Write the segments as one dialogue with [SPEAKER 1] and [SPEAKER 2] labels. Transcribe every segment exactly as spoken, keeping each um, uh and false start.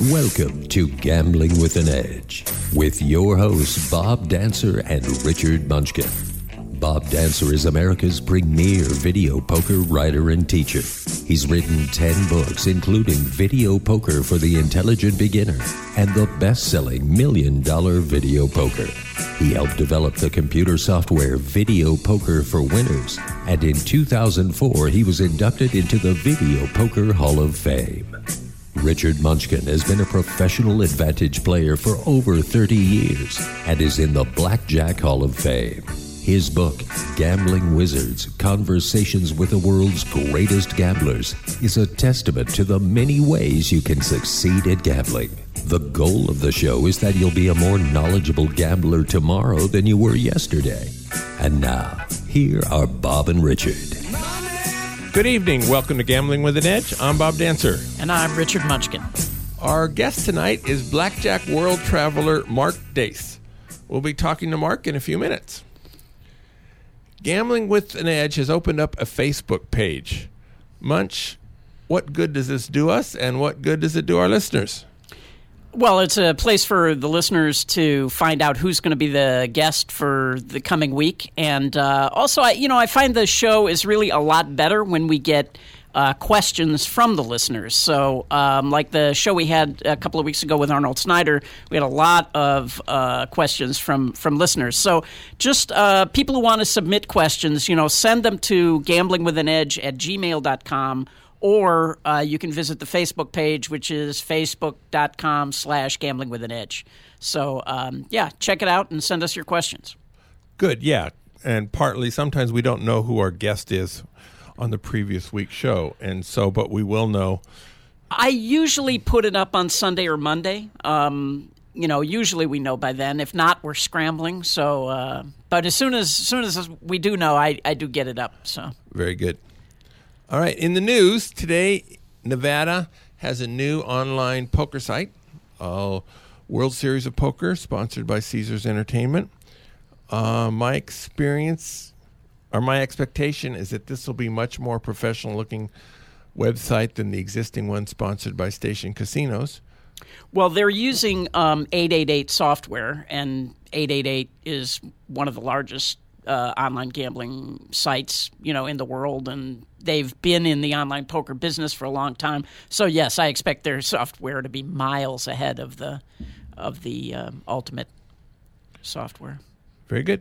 [SPEAKER 1] Welcome to Gambling with an Edge with your hosts Bob Dancer and Richard Munchkin. Bob Dancer is America's premier video poker writer and teacher. He's written ten books, including Video Poker for the Intelligent Beginner and the best-selling Million Dollar Video Poker. He helped develop the computer software Video Poker for Winners, and in two thousand four he was inducted into the Video Poker Hall of Fame. Richard Munchkin has been a professional advantage player for over thirty years and is in the Blackjack Hall of Fame. His book, Gambling Wizards, Conversations with the World's Greatest Gamblers, is a testament to the many ways you can succeed at gambling. The goal of the show is that you'll be a more knowledgeable gambler tomorrow than you were yesterday. And now, here are Bob and Richard.
[SPEAKER 2] Good evening. Welcome to Gambling with an Edge. I'm Bob Dancer.
[SPEAKER 3] And I'm Richard Munchkin.
[SPEAKER 2] Our guest tonight is Blackjack world traveler Mark Dace. We'll be talking to Mark in a few minutes. Gambling with an Edge has opened up a Facebook page. Munch, what good does this do us, and what good does it do our listeners?
[SPEAKER 3] Well, it's a place for the listeners to find out who's going to be the guest for the coming week. And uh, also, I, you know, I find the show is really a lot better when we get uh, questions from the listeners. So um, like the show we had a couple of weeks ago with Arnold Snyder, we had a lot of uh, questions from, from listeners. So just uh, people who want to submit questions, you know, send them to gamblingwithanedge at gmail dot com. Or uh, you can visit the Facebook page, which is facebook.com slash gambling with an edge. So, um, yeah, check it out and send us your questions.
[SPEAKER 2] Good, yeah. And partly, sometimes we don't know who our guest is on the previous week's show. And so, but we will know.
[SPEAKER 3] I usually put it up on Sunday or Monday. Um, you know, usually we know by then. If not, we're scrambling. So, uh, but as soon as, as soon as we do know, I, I do get it up. So
[SPEAKER 2] very good. All right, in the news today, Nevada has a new online poker site, uh, World Series of Poker, sponsored by Caesars Entertainment. Uh, my experience, or my expectation, is that this will be much more professional-looking website than the existing one sponsored by Station Casinos.
[SPEAKER 3] Well, they're using um, eight eighty-eight software, and eight eighty-eight is one of the largest uh, online gambling sites, you know, in the world, and they've been in the online poker business for a long time. So, yes, I expect their software to be miles ahead of the of the um, ultimate software.
[SPEAKER 2] Very good.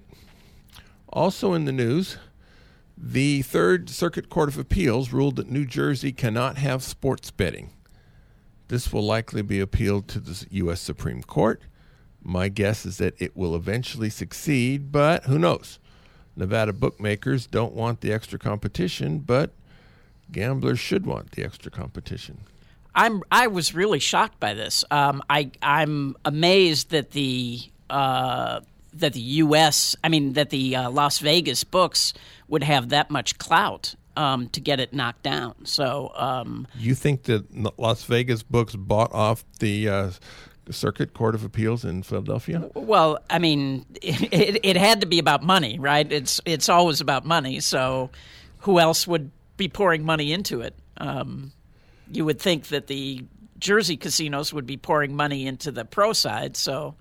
[SPEAKER 2] Also in the news, the Third Circuit Court of Appeals ruled that New Jersey cannot have sports betting. This will likely be appealed to the U S Supreme Court. My guess is that it will eventually succeed, but who knows? Nevada bookmakers don't want the extra competition, but gamblers should want the extra competition.
[SPEAKER 3] I'm I was really shocked by this. Um, I I'm amazed that the uh, that the U S I mean that the uh, Las Vegas books would have that much clout um, to get it knocked down. So um,
[SPEAKER 2] you think that Las Vegas books bought off the Uh, Circuit Court of Appeals in Philadelphia?
[SPEAKER 3] Well, I mean, it, it had to be about money, right? It's it's always about money. So who else would be pouring money into it? Um, you would think that the Jersey casinos would be pouring money into the pro side. So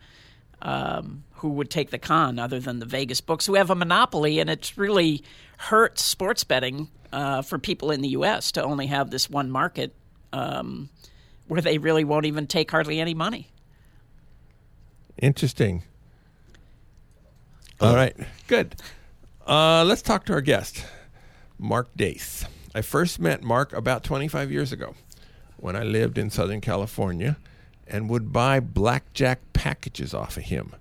[SPEAKER 3] um, who would take the con other than the Vegas books, who have a monopoly? And it's really hurt sports betting uh, for people in the U S to only have this one market um, where they really won't even take hardly any money.
[SPEAKER 2] Interesting. All right, good. Uh, let's talk to our guest, Mark Dace. I first met Mark about twenty-five years ago when I lived in Southern California and would buy blackjack packages off of him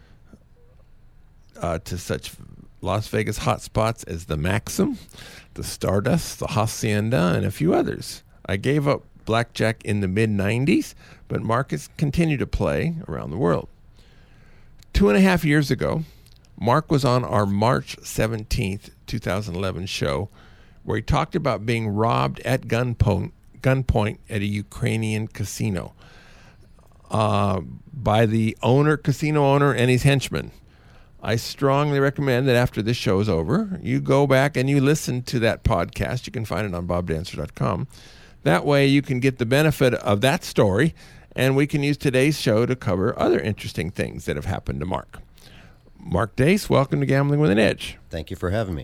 [SPEAKER 2] uh, to such Las Vegas hotspots as the Maxim, the Stardust, the Hacienda, and a few others. I gave up blackjack in the mid nineties, but Mark has continued to play around the world. Two and a half years ago, Mark was on our March seventeenth, twenty eleven show where he talked about being robbed at gunpoint, gunpoint at a Ukrainian casino uh, by the owner, casino owner, and his henchmen. I strongly recommend that after this show is over, you go back and you listen to that podcast. You can find it on bob dancer dot com. That way you can get the benefit of that story and we can use today's show to cover other interesting things that have happened to Mark. Mark Dace, welcome to Gambling with an Edge.
[SPEAKER 4] Thank you for having me.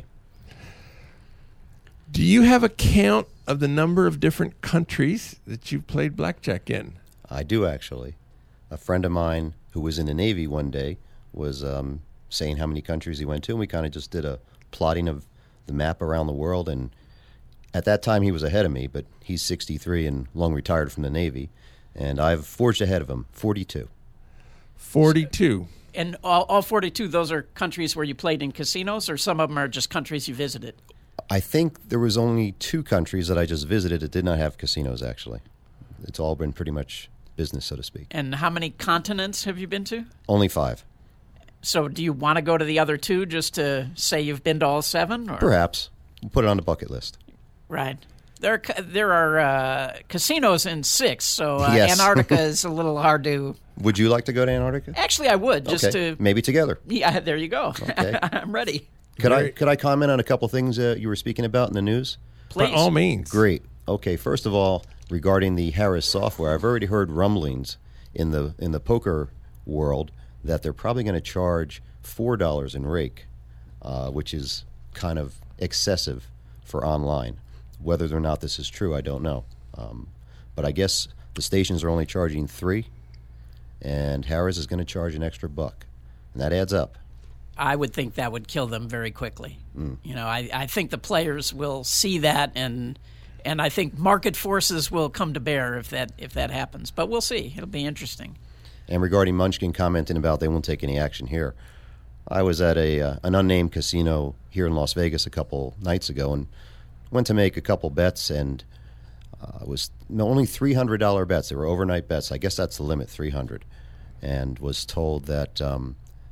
[SPEAKER 2] Do you have a count of the number of different countries that you've played blackjack in?
[SPEAKER 4] I do, actually. A friend of mine who was in the Navy one day was um, saying how many countries he went to, and we kind of just did a plotting of the map around the world. And at that time, he was ahead of me, but he's sixty-three and long retired from the Navy, and I've forged ahead of him, forty-two.
[SPEAKER 2] forty-two.
[SPEAKER 3] And all, all forty-two, those are countries where you played in casinos, or some of them are just countries you visited?
[SPEAKER 4] I think there was only two countries that I just visited that did not have casinos, actually. It's all been pretty much business, so to speak.
[SPEAKER 3] And how many continents have you been to?
[SPEAKER 4] Only five.
[SPEAKER 3] So do you want to go to the other two just to say you've been to all seven? Or?
[SPEAKER 4] Perhaps. We'll put it on the bucket list.
[SPEAKER 3] Right. There are, ca- there are uh, casinos in six, so uh,
[SPEAKER 4] Yes.
[SPEAKER 3] Antarctica is a little hard to...
[SPEAKER 4] Would you like to go to Antarctica?
[SPEAKER 3] Actually, I would, just
[SPEAKER 4] okay.
[SPEAKER 3] to...
[SPEAKER 4] Maybe together.
[SPEAKER 3] Yeah, there you go.
[SPEAKER 4] Okay.
[SPEAKER 3] I'm ready.
[SPEAKER 4] Could
[SPEAKER 2] Very-
[SPEAKER 4] I could I comment on a couple things uh, you were speaking about in the news?
[SPEAKER 3] Please.
[SPEAKER 2] By all means.
[SPEAKER 4] Great. Okay, first of all, regarding the Harris software, I've already heard rumblings in the in the poker world that they're probably going to charge four dollars in rake, uh, which is kind of excessive for online. Whether or not this is true, I don't know. Um, but I guess the stations are only charging three, and Harris is going to charge an extra buck, and that adds up.
[SPEAKER 3] I would think that would kill them very quickly.
[SPEAKER 4] Mm.
[SPEAKER 3] You know, I, I think the players will see that, and and I think market forces will come to bear if that if that happens. But we'll see. It'll be interesting.
[SPEAKER 4] And regarding Munchkin commenting about they won't take any action here, I was at a uh, an unnamed casino here in Las Vegas a couple nights ago and went to make a couple bets, and uh, it was no, only three hundred dollars bets. They were overnight bets. I guess that's the limit, three hundred dollars. And was told that um,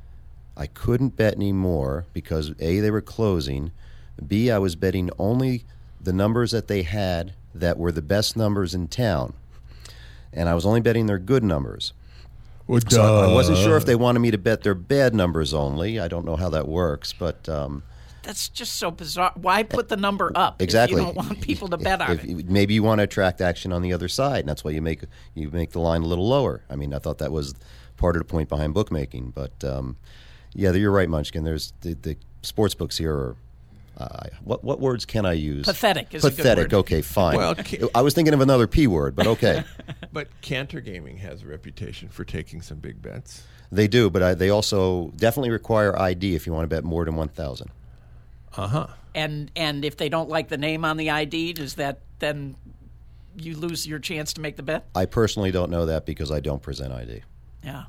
[SPEAKER 4] I couldn't bet any more because A, they were closing, B, I was betting only the numbers that they had that were the best numbers in town, and I was only betting their good numbers.
[SPEAKER 2] Well,
[SPEAKER 4] So I wasn't sure if they wanted me to bet their bad numbers only. I don't know how that works, but um,
[SPEAKER 3] That's just so bizarre. Why put the number up
[SPEAKER 4] exactly.
[SPEAKER 3] if you don't want people to bet on
[SPEAKER 4] If-
[SPEAKER 3] it?
[SPEAKER 4] maybe you want to attract action on the other side, and that's why you make you make the line a little lower. I mean, I thought that was part of the point behind bookmaking. But um, yeah, you're right, Munchkin. There's the, the sports books here are. Uh, what what words can I use?
[SPEAKER 3] Pathetic is a good
[SPEAKER 4] Pathetic.
[SPEAKER 3] word.
[SPEAKER 4] Okay, fine.
[SPEAKER 2] Well, ca-
[SPEAKER 4] I was thinking of another P word, but okay.
[SPEAKER 2] But Cantor Gaming has a reputation for taking some big bets.
[SPEAKER 4] They do, but I, they also definitely require I D if you want to bet more than one thousand.
[SPEAKER 2] Uh-huh.
[SPEAKER 3] And and if they don't like the name on the I D, does that then you lose your chance to make the bet?
[SPEAKER 4] I personally don't know that because I don't present I D.
[SPEAKER 3] Yeah.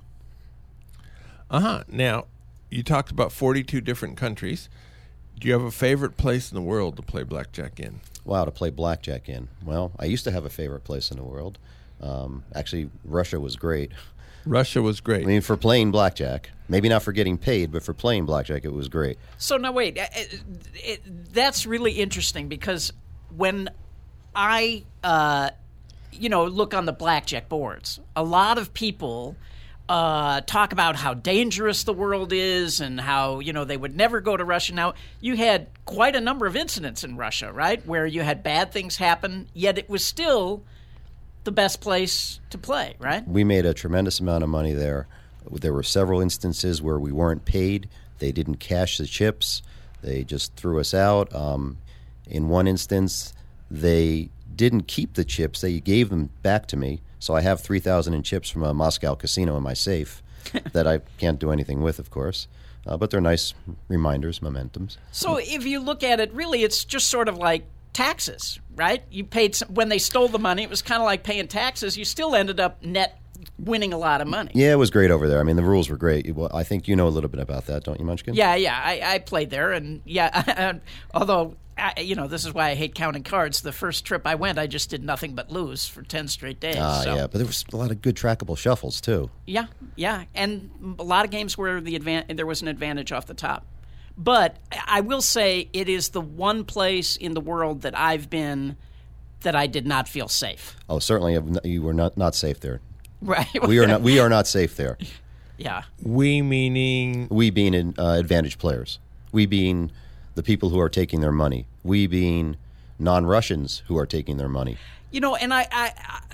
[SPEAKER 2] Uh-huh. Now, you talked about forty-two different countries. Do you have a favorite place in the world to play blackjack in?
[SPEAKER 4] Wow, to play blackjack in. Well, I used to have a favorite place in the world. Um, actually, Russia was great.
[SPEAKER 2] Russia was great.
[SPEAKER 4] I mean, for playing blackjack, maybe not for getting paid, but for playing blackjack, it was great.
[SPEAKER 3] So now wait, it, it, that's really interesting because when I, uh, you know, look on the blackjack boards, a lot of people uh, talk about how dangerous the world is and how, you know, they would never go to Russia. Now, you had quite a number of incidents in Russia, right, where you had bad things happen, yet it was still the best place to play, right?
[SPEAKER 4] We made a tremendous amount of money there. There were several instances where we weren't paid. They didn't cash the chips. They just threw us out. Um, in one instance, they didn't keep the chips. They gave them back to me. So I have three thousand in chips from a Moscow casino in my safe that I can't do anything with, of course. Uh, but they're nice reminders, momentums.
[SPEAKER 3] So if you look at it, really, it's just sort of like taxes, right? You paid some, when they stole the money, it was kind of like paying taxes. You still ended up net winning a lot of money.
[SPEAKER 4] Yeah, it was great over there. I mean, the rules were great. Well, I think you know a little bit about that, don't you, Munchkin?
[SPEAKER 3] Yeah, yeah, I, I played there, and yeah, although, I, you know, this is why I hate counting cards. The first trip I went, I just did nothing but lose for ten straight days.
[SPEAKER 4] Ah,
[SPEAKER 3] so.
[SPEAKER 4] yeah, but there was a lot of good trackable shuffles, too.
[SPEAKER 3] Yeah, yeah, and a lot of games where the advan- there was an advantage off the top. But I will say it is the one place in the world that I've been that I did not feel safe.
[SPEAKER 4] Oh, certainly you were not, not safe there.
[SPEAKER 3] Right.
[SPEAKER 4] We are not. We are not safe there.
[SPEAKER 3] Yeah.
[SPEAKER 2] We meaning
[SPEAKER 4] We being in, uh, advantage players. We being the people who are taking their money. We being non-Russians who are taking their money.
[SPEAKER 3] You know, and I, I,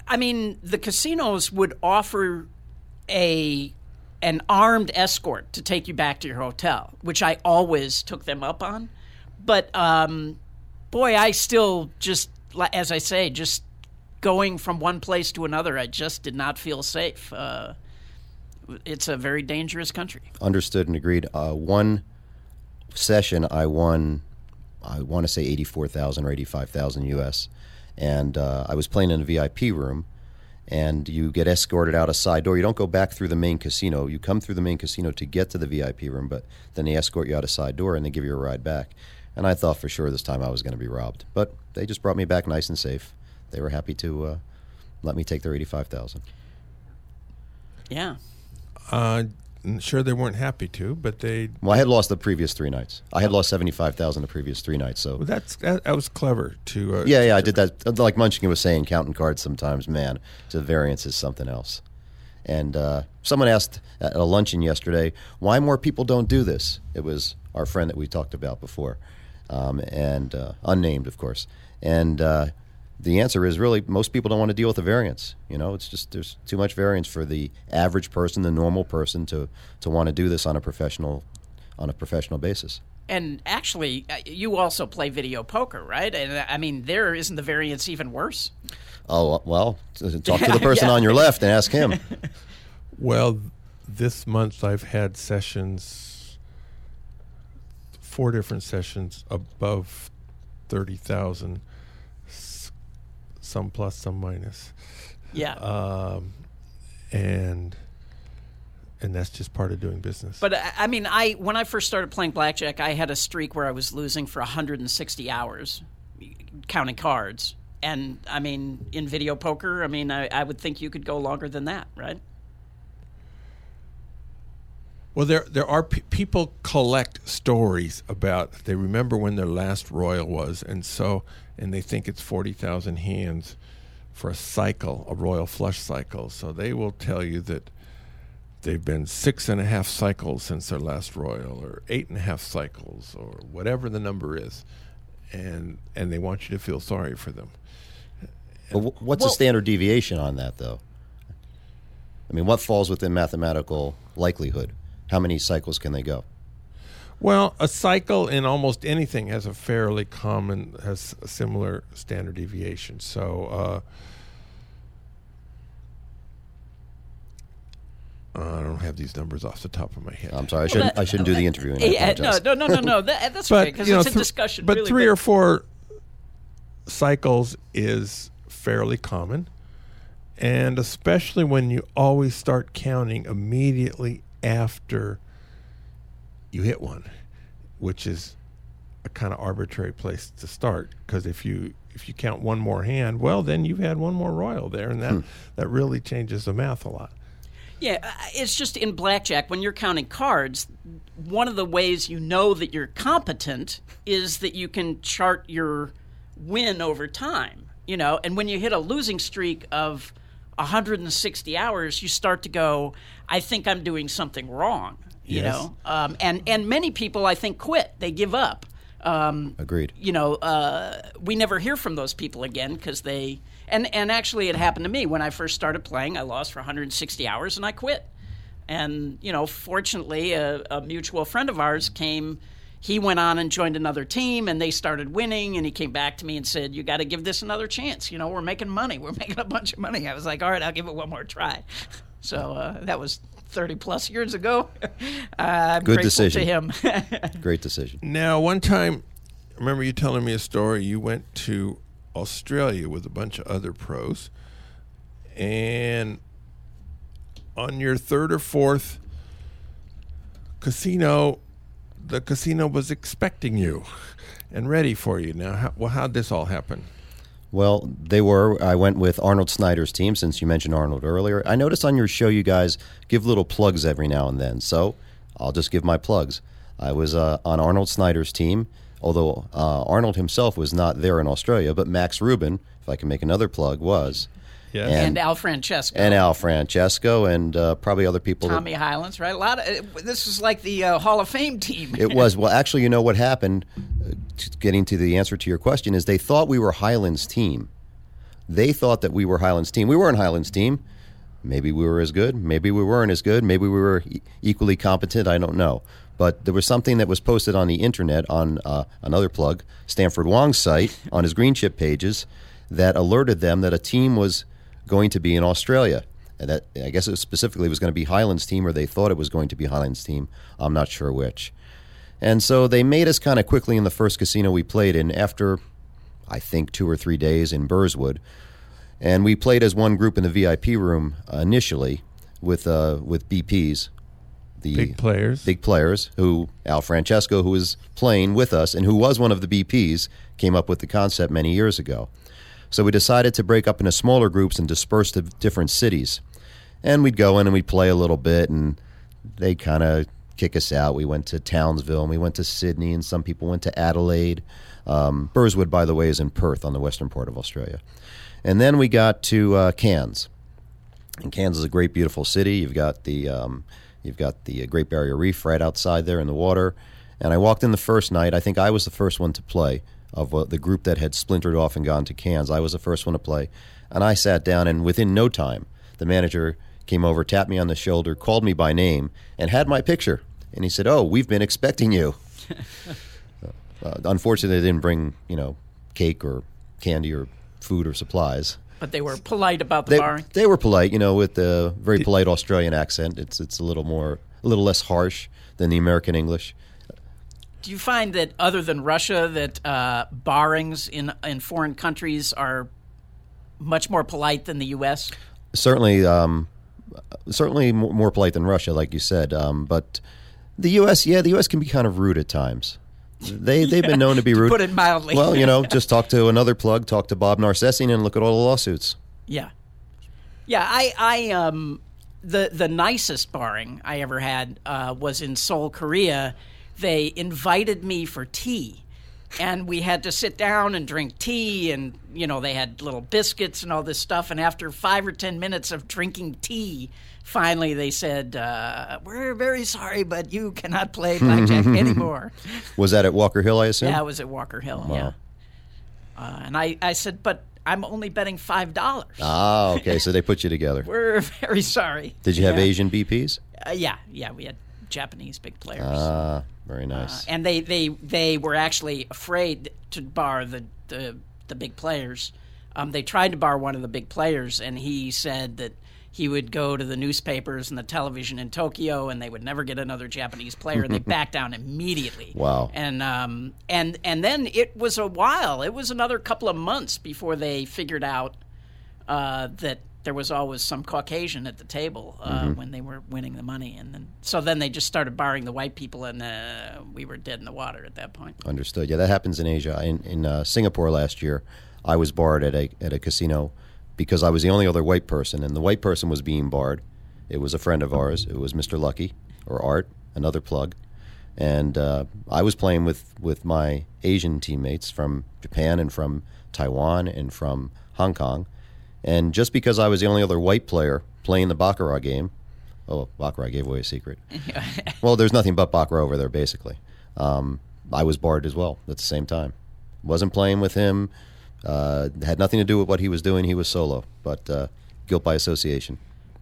[SPEAKER 3] I mean, the casinos would offer a an armed escort to take you back to your hotel, which I always took them up on. But, um, boy, I still just, as I say, just going from one place to another, I just did not feel safe. Uh, it's a very dangerous country.
[SPEAKER 4] Understood and agreed. Uh, one session I won, I want to say eighty-four thousand or eighty-five thousand U S, and uh, I was playing in a V I P room, and you get escorted out a side door. You don't go back through the main casino. You come through the main casino to get to the V I P room, but then they escort you out a side door and they give you a ride back. And I thought for sure this time I was going to be robbed. But they just brought me back nice and safe. They were happy to uh, let me take their eighty-five thousand dollars.
[SPEAKER 3] Yeah.
[SPEAKER 2] Uh, sure they weren't happy to, but they...
[SPEAKER 4] Well, I had lost the previous three nights. I had lost seventy-five thousand dollars the previous three nights. So
[SPEAKER 2] Well, that's that, that was clever to... Uh,
[SPEAKER 4] Yeah, yeah, I
[SPEAKER 2] to-
[SPEAKER 4] did that. Like Munchkin was saying, counting cards sometimes, man, the variance is something else. And uh, someone asked at a luncheon yesterday, why more people don't do this? It was our friend that we talked about before, um, and uh, unnamed, of course. And uh, the answer is really most people don't want to deal with the variance. You know, it's just there's too much variance for the average person, the normal person, to to want to do this on a professional on a professional basis.
[SPEAKER 3] And actually, uh, you also play video poker, right? And uh, I mean, there isn't the variance even worse?
[SPEAKER 4] Oh, well, talk to the person on your left and ask him.
[SPEAKER 2] Well, this month I've had sessions, four different sessions above thirty thousand, some plus, some minus.
[SPEAKER 3] Yeah.
[SPEAKER 2] Um, and and that's just part of doing business.
[SPEAKER 3] But I I mean, I when I first started playing blackjack, I had a streak where I was losing for one hundred sixty hours, counting cards. And I mean, in video poker, I mean, I, I would think you could go longer than that, right?
[SPEAKER 2] Well, there there are pe- people collect stories about, they remember when their last royal was, and so and they think it's forty thousand hands for a cycle, a royal flush cycle. So they will tell you that they've been six and a half cycles since their last royal, or eight and a half cycles, or whatever the number is, and and they want you to feel sorry for them.
[SPEAKER 4] But wh- what's
[SPEAKER 3] Well-
[SPEAKER 4] the standard deviation on that, though? I mean, what falls within mathematical likelihood? How many cycles can they go?
[SPEAKER 2] Well, a cycle in almost anything has a fairly common, has a similar standard deviation. So uh, I don't have these numbers off the top of my head.
[SPEAKER 4] I'm sorry, I shouldn't. I shouldn't do the interviewing. I
[SPEAKER 3] Yeah, no,
[SPEAKER 4] apologize.
[SPEAKER 3] no, no, no, no. That, that's
[SPEAKER 2] but
[SPEAKER 3] okay because
[SPEAKER 2] you know,
[SPEAKER 3] it's a
[SPEAKER 2] thr-
[SPEAKER 3] discussion.
[SPEAKER 2] But
[SPEAKER 3] really,
[SPEAKER 2] three or four cycles is fairly common, and especially when you always start counting immediately after you hit one, which is a kind of arbitrary place to start. Because if you if you count one more hand, well, then you've had one more royal there, and that
[SPEAKER 4] Hmm.
[SPEAKER 2] that really changes the math a lot.
[SPEAKER 3] Yeah, uh, it's just in blackjack, when you're counting cards, one of the ways you know that you're competent is that you can chart your win over time, you know, and when you hit a losing streak of one hundred sixty hours, you start to go, I think I'm doing something wrong, you
[SPEAKER 2] Yes.
[SPEAKER 3] know, um, and, and many people, I think, quit. They give up. Um,
[SPEAKER 4] Agreed.
[SPEAKER 3] you know, uh, we never hear from those people again because they, and, and actually it happened to me when I first started playing. I lost for one hundred sixty hours and I quit. And, you know, fortunately, a, a mutual friend of ours came, he went on and joined another team and they started winning. And he came back to me and said, you got to give this another chance. You know, we're making money. We're making a bunch of money. I was like, all right, I'll give it one more try. So uh, that was thirty plus years ago. uh, I'm
[SPEAKER 4] Good
[SPEAKER 3] grateful
[SPEAKER 4] decision.
[SPEAKER 3] to him.
[SPEAKER 4] Great decision.
[SPEAKER 2] Now, one time, I remember you telling me a story. You went to Australia with a bunch of other pros, and on your third or fourth casino, the casino was expecting you and ready for you. Now, how, well, how'd this all happen?
[SPEAKER 4] Well, they were. I went with Arnold Snyder's team, since you mentioned Arnold earlier. I noticed on your show you guys give little plugs every now and then, so I'll just give my plugs. I was uh, on Arnold Snyder's team, although uh, Arnold himself was not there in Australia, but Max Rubin, if I can make another plug, was.
[SPEAKER 2] Yes.
[SPEAKER 4] And-
[SPEAKER 3] and Al Francesco.
[SPEAKER 4] And Al Francesco and uh, probably other people. that-
[SPEAKER 3] Tommy Highlands, right? A lot of uh, this is like the uh, Hall of Fame team.
[SPEAKER 4] It was. Well, actually, you know what happened, uh, t- getting to the answer to your question, is they thought we were Highland's team. They thought that we were Highlands team. We weren't Highlands team. Maybe we were as good. Maybe we weren't as good. Maybe we were e- equally competent. I don't know. But there was something that was posted on the internet on uh, another plug, Stanford Wong's site, on his green chip pages, that alerted them that a team was going to be in Australia. And that, I guess it specifically was going to be Highlands team, or they thought it was going to be Highlands team. I'm not sure which. And so they made us kind of quickly in the first casino we played in after, I think, two or three days in Burswood. And we played as one group in the V I P room uh, initially with uh, with B Ps. The
[SPEAKER 2] Big players.
[SPEAKER 4] Big players who, Al Francesco, who was playing with us and who was one of the B Ps, came up with the concept many years ago. So we decided to break up into smaller groups and disperse to different cities. And we'd go in and we'd play a little bit, and they kind of kick us out. We went to Townsville, and we went to Sydney, and some people went to Adelaide. Um, Burswood, by the way, is in Perth on the western part of Australia. And then we got to uh, Cairns. And Cairns is a great, beautiful city. You've got the um, you've got the Great Barrier Reef right outside there in the water. And I walked in the first night. I think I was the first one to play of uh, the group that had splintered off and gone to Cairns. I was the first one to play. And I sat down, and within no time, the manager came over, tapped me on the shoulder, called me by name, and had my picture. And he said, "Oh, we've been expecting you." uh, unfortunately, they didn't bring, you know, cake or candy or food or supplies.
[SPEAKER 3] But they were polite about the
[SPEAKER 4] They,
[SPEAKER 3] barring.
[SPEAKER 4] they were polite, you know, with a very polite Australian accent. It's it's a little more, a little less harsh than the American English.
[SPEAKER 3] Do you find that other than Russia, that uh, barrings in in foreign countries are much more polite than the U S?
[SPEAKER 4] Certainly, um, certainly more, more polite than Russia, like you said. Um, but the U S, yeah, the U S can be kind of rude at times. They they've
[SPEAKER 3] Yeah,
[SPEAKER 4] been known to be rude.
[SPEAKER 3] to put it mildly.
[SPEAKER 4] Well, you know, just talk to another plug, talk to Bob Narcessian, and look at all the lawsuits.
[SPEAKER 3] Yeah, yeah. I, I, um, the the nicest barring I ever had uh, was in Seoul, Korea. They invited me for tea, and we had to sit down and drink tea, and you know they had little biscuits and all this stuff. And after five or ten minutes of drinking tea, finally they said, uh, "We're very sorry, but you cannot play blackjack anymore."
[SPEAKER 4] Was that at Walker Hill, I assume?
[SPEAKER 3] Yeah, it was at Walker Hill.
[SPEAKER 4] Wow.
[SPEAKER 3] Yeah, uh, and I, I said, "But I'm only betting five dollars."
[SPEAKER 4] Ah, okay, so they put you together.
[SPEAKER 3] We're very sorry.
[SPEAKER 4] Did you have
[SPEAKER 3] Yeah.
[SPEAKER 4] Asian B Ps?
[SPEAKER 3] Uh, yeah, yeah, we had Japanese big players.
[SPEAKER 4] Ah, very
[SPEAKER 3] Uh,
[SPEAKER 4] nice.
[SPEAKER 3] and they, they, they were actually afraid to bar the, the, the big players. Um, they tried to bar one of the big players, and he said that he would go to the newspapers and the television in Tokyo, and they would never get another Japanese player, and they backed down immediately.
[SPEAKER 4] Wow.
[SPEAKER 3] And um, and and then it was a while. It was another couple of months before they figured out uh, that there was always some Caucasian at the table uh,
[SPEAKER 4] Mm-hmm.
[SPEAKER 3] when they were winning the money, and then so then they just started barring the white people, and uh, we were dead in the water at that point.
[SPEAKER 4] Understood. Yeah, that happens in Asia. In, in uh, Singapore last year, I was barred at a at a casino because I was the only other white person, and the white person was being barred. It was a friend of ours. It was Mister Lucky, or Art, another plug. And uh, I was playing with, with my Asian teammates from Japan and from Taiwan and from Hong Kong. And just because I was the only other white player playing the Baccarat game, oh, Baccarat gave away a secret. Well, there's nothing but Baccarat over there, basically. Um, I was barred as well at the same time. Wasn't playing with him. Uh, had nothing to do with what he was doing. He was solo, but uh, guilt by association.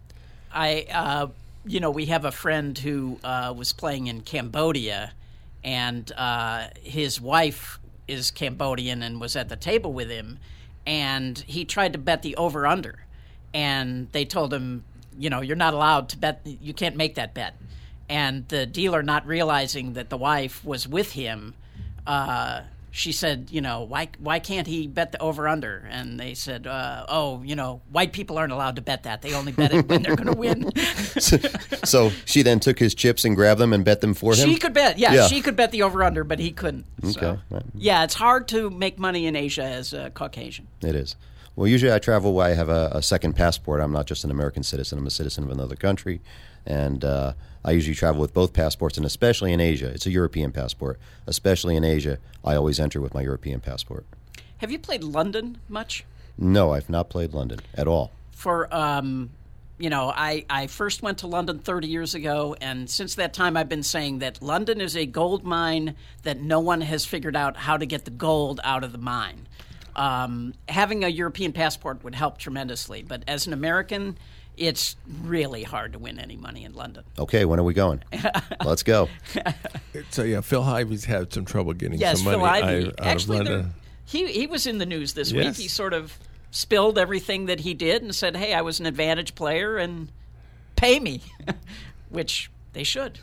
[SPEAKER 3] I, uh, you know, we have a friend who uh, was playing in Cambodia, and uh, his wife is Cambodian and was at the table with him, and he tried to bet the over-under, and they told him, you know, you're not allowed to bet, you can't make that bet. And the dealer, not realizing that the wife was with him, uh, she said, you know, why why can't he bet the over-under? And they said, uh, oh, you know, white people aren't allowed to bet that. They only bet it when they're going to win.
[SPEAKER 4] so, so she then took his chips and grabbed them and bet them for him?
[SPEAKER 3] She could bet, yeah,
[SPEAKER 4] Yeah.
[SPEAKER 3] she could bet the over-under, but he couldn't. So,
[SPEAKER 4] Okay. Right.
[SPEAKER 3] yeah, it's hard to make money in Asia as a Caucasian.
[SPEAKER 4] It is. Well, usually I travel where I have a, a second passport. I'm not just an American citizen. I'm a citizen of another country. And uh, I usually travel with both passports, and especially in Asia. It's a European passport. Especially in Asia, I always enter with my European passport.
[SPEAKER 3] Have you played London much?
[SPEAKER 4] No, I've not played London at all.
[SPEAKER 3] For, um, you know, I, I first went to London thirty years ago, and since that time I've been saying that London is a gold mine that no one has figured out how to get the gold out of the mine. um, having a European passport would help tremendously. But as an American, it's really hard to win any money in London.
[SPEAKER 4] Okay, when are we going? Let's go.
[SPEAKER 2] So yeah, Phil Ivey's had some trouble getting
[SPEAKER 3] Yes,
[SPEAKER 2] some money
[SPEAKER 3] Phil Ivey.
[SPEAKER 2] out, out
[SPEAKER 3] Actually,
[SPEAKER 2] of
[SPEAKER 3] there-
[SPEAKER 2] London.
[SPEAKER 3] he he was in the news this
[SPEAKER 2] Yes.
[SPEAKER 3] week. He sort of spilled everything that he did and said, "Hey, I was an advantage player, and pay me," which they should.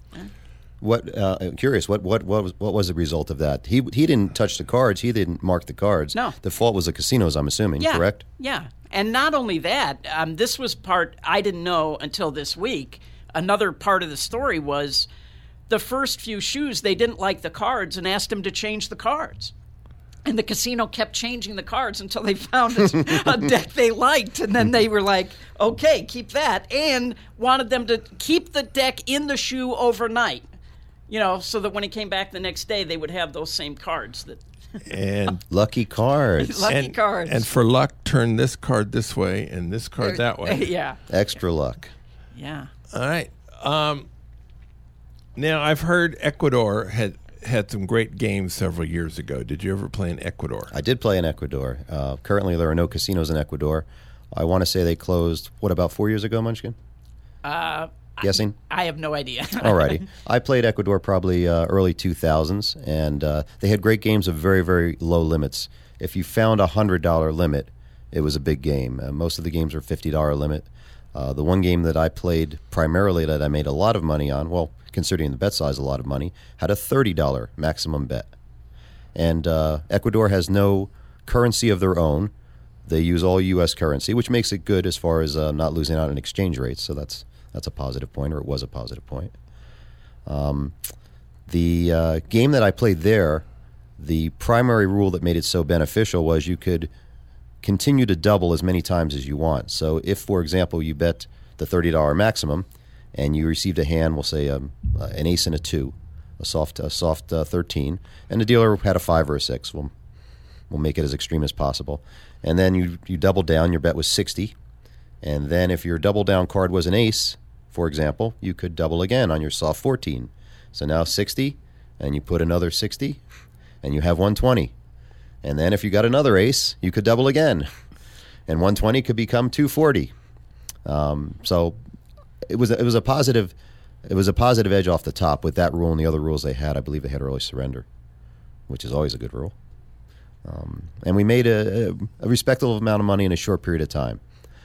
[SPEAKER 4] What? Uh, I'm curious. What? What? What was? What was the result of that? He he didn't touch the cards. He didn't mark the cards.
[SPEAKER 3] No.
[SPEAKER 4] The fault was the casinos. I'm assuming.
[SPEAKER 3] Yeah,
[SPEAKER 4] Correct.
[SPEAKER 3] Yeah, and not only that, um, this was part I didn't know until this week. Another part of the story was the first few shoes they didn't like the cards and asked him to change the cards. And the casino kept changing the cards until they found a, a deck they liked. And then they were like, okay, keep that. And wanted them to keep the deck in the shoe overnight, you know, so that when he came back the next day, they would have those same cards. That
[SPEAKER 2] And
[SPEAKER 4] Lucky cards.
[SPEAKER 3] Lucky
[SPEAKER 2] and,
[SPEAKER 3] cards.
[SPEAKER 2] and for luck, turn this card this way and this card that way.
[SPEAKER 3] yeah.
[SPEAKER 4] Extra luck.
[SPEAKER 3] Yeah.
[SPEAKER 2] All right. Um, now I've heard Ecuador had had some great games several years ago. Did you ever play in Ecuador?
[SPEAKER 4] I did play in Ecuador. Uh, currently, there are no casinos in Ecuador. I want to say they closed, what, about four years ago, Munchkin?
[SPEAKER 3] Uh,
[SPEAKER 4] Guessing?
[SPEAKER 3] I have no idea.
[SPEAKER 4] Alrighty. I played Ecuador probably uh, early two thousands, and uh, they had great games of very, very low limits. If you found a one hundred dollar limit, it was a big game. Uh, most of the games were fifty dollar limit. Uh, the one game that I played primarily that I made a lot of money on, well, considering the bet size a lot of money, had a thirty dollar maximum bet. And uh, Ecuador has no currency of their own. They use all U S currency, which makes it good as far as uh, not losing out on exchange rates. So that's that's a positive point, or it was a positive point. Um, the uh, game that I played there, the primary rule that made it so beneficial was you could continue to double as many times as you want. So if, for example, you bet the thirty dollar maximum and you received a hand, we'll say um, uh, an ace and a two, a soft a soft uh, thirteen, and the dealer had a five or a six. We'll, we'll make it as extreme as possible. And then you, you double down, your bet was sixty. And then if your double down card was an ace, for example, you could double again on your soft fourteen. So now sixty, and you put another sixty, and you have one twenty. And then if you got another ace, you could double again. And one twenty could become two forty. Um, so it was a, it was a positive it was a positive edge off the top with that rule and the other rules they had. I believe they had early surrender, which is always a good rule. Um, and we made a, a respectable amount of money in a short period of time.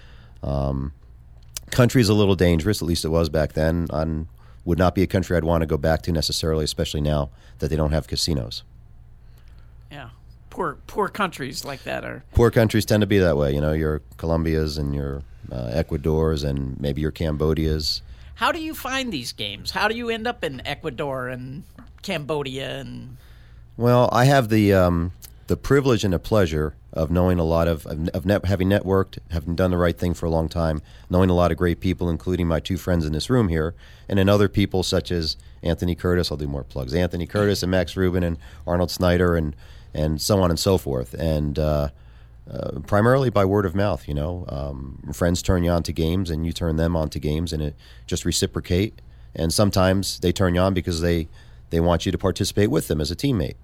[SPEAKER 4] Um, country is a little dangerous, at least it was back then. On would not be a country I'd want to go back to necessarily, especially now that they don't have casinos.
[SPEAKER 3] Yeah. Poor poor countries like that are.
[SPEAKER 4] Poor countries tend to be that way. You know, your Colombias and your uh, Ecuadors and maybe your Cambodias.
[SPEAKER 3] How do you find these games? How do you end up in Ecuador and Cambodia and?
[SPEAKER 4] Well, I have the um, the privilege and the pleasure of knowing a lot of of, of net, having networked, having done the right thing for a long time, knowing a lot of great people, including my two friends in this room here, and then other people such as Anthony Curtis. I'll do more plugs. Anthony Curtis and Max Rubin and Arnold Snyder and and so on and so forth. And uh, uh, primarily by word of mouth, you know. Um, friends turn you on to games, and you turn them on to games, and it just reciprocate. And sometimes they turn you on because they, they want you to participate with them as a teammate.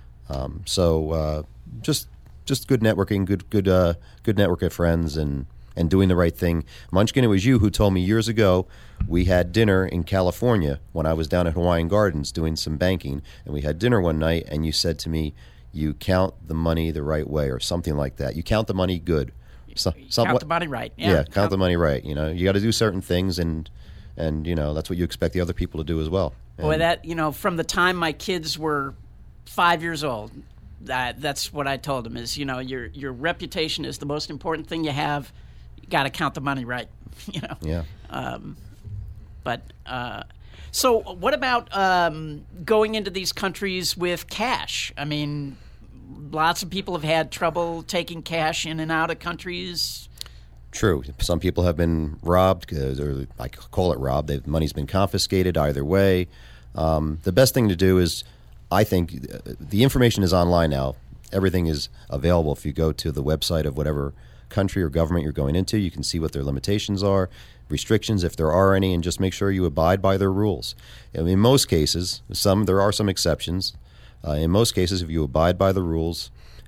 [SPEAKER 4] Um, so uh, just just good networking, good good uh, good network of friends, and, and doing the right thing. Munchkin, it was you who told me years ago we had dinner in California when I was down at Hawaiian Gardens doing some banking, and we had dinner one night, and you said to me, you count the money the right way, or something like that. You count the money good. So,
[SPEAKER 3] count the money right. Yeah,
[SPEAKER 4] yeah count, count the money right. You know, you got to do certain things, and and you know that's what you expect the other people to do as well. And
[SPEAKER 3] boy, that you know, from the time my kids were five years old, that that's what I told them is, you know, your your reputation is the most important thing you have. You got to count the money right. You know.
[SPEAKER 4] Yeah.
[SPEAKER 3] Um, but. Uh, So what about um, going into these countries with cash? I mean, lots of people have had trouble taking cash in and out of countries.
[SPEAKER 4] True. Some people have been robbed, or I call it robbed. They've, money's been confiscated either way. Um, the best thing to do is, I think, the information is online now. Everything is available. If you go to the website of whatever country or government you're going into, you can see what their limitations are, restrictions if there are any, and just make sure you abide by their rules. In most cases, some there are some exceptions. Uh, in most cases, if you abide by the rules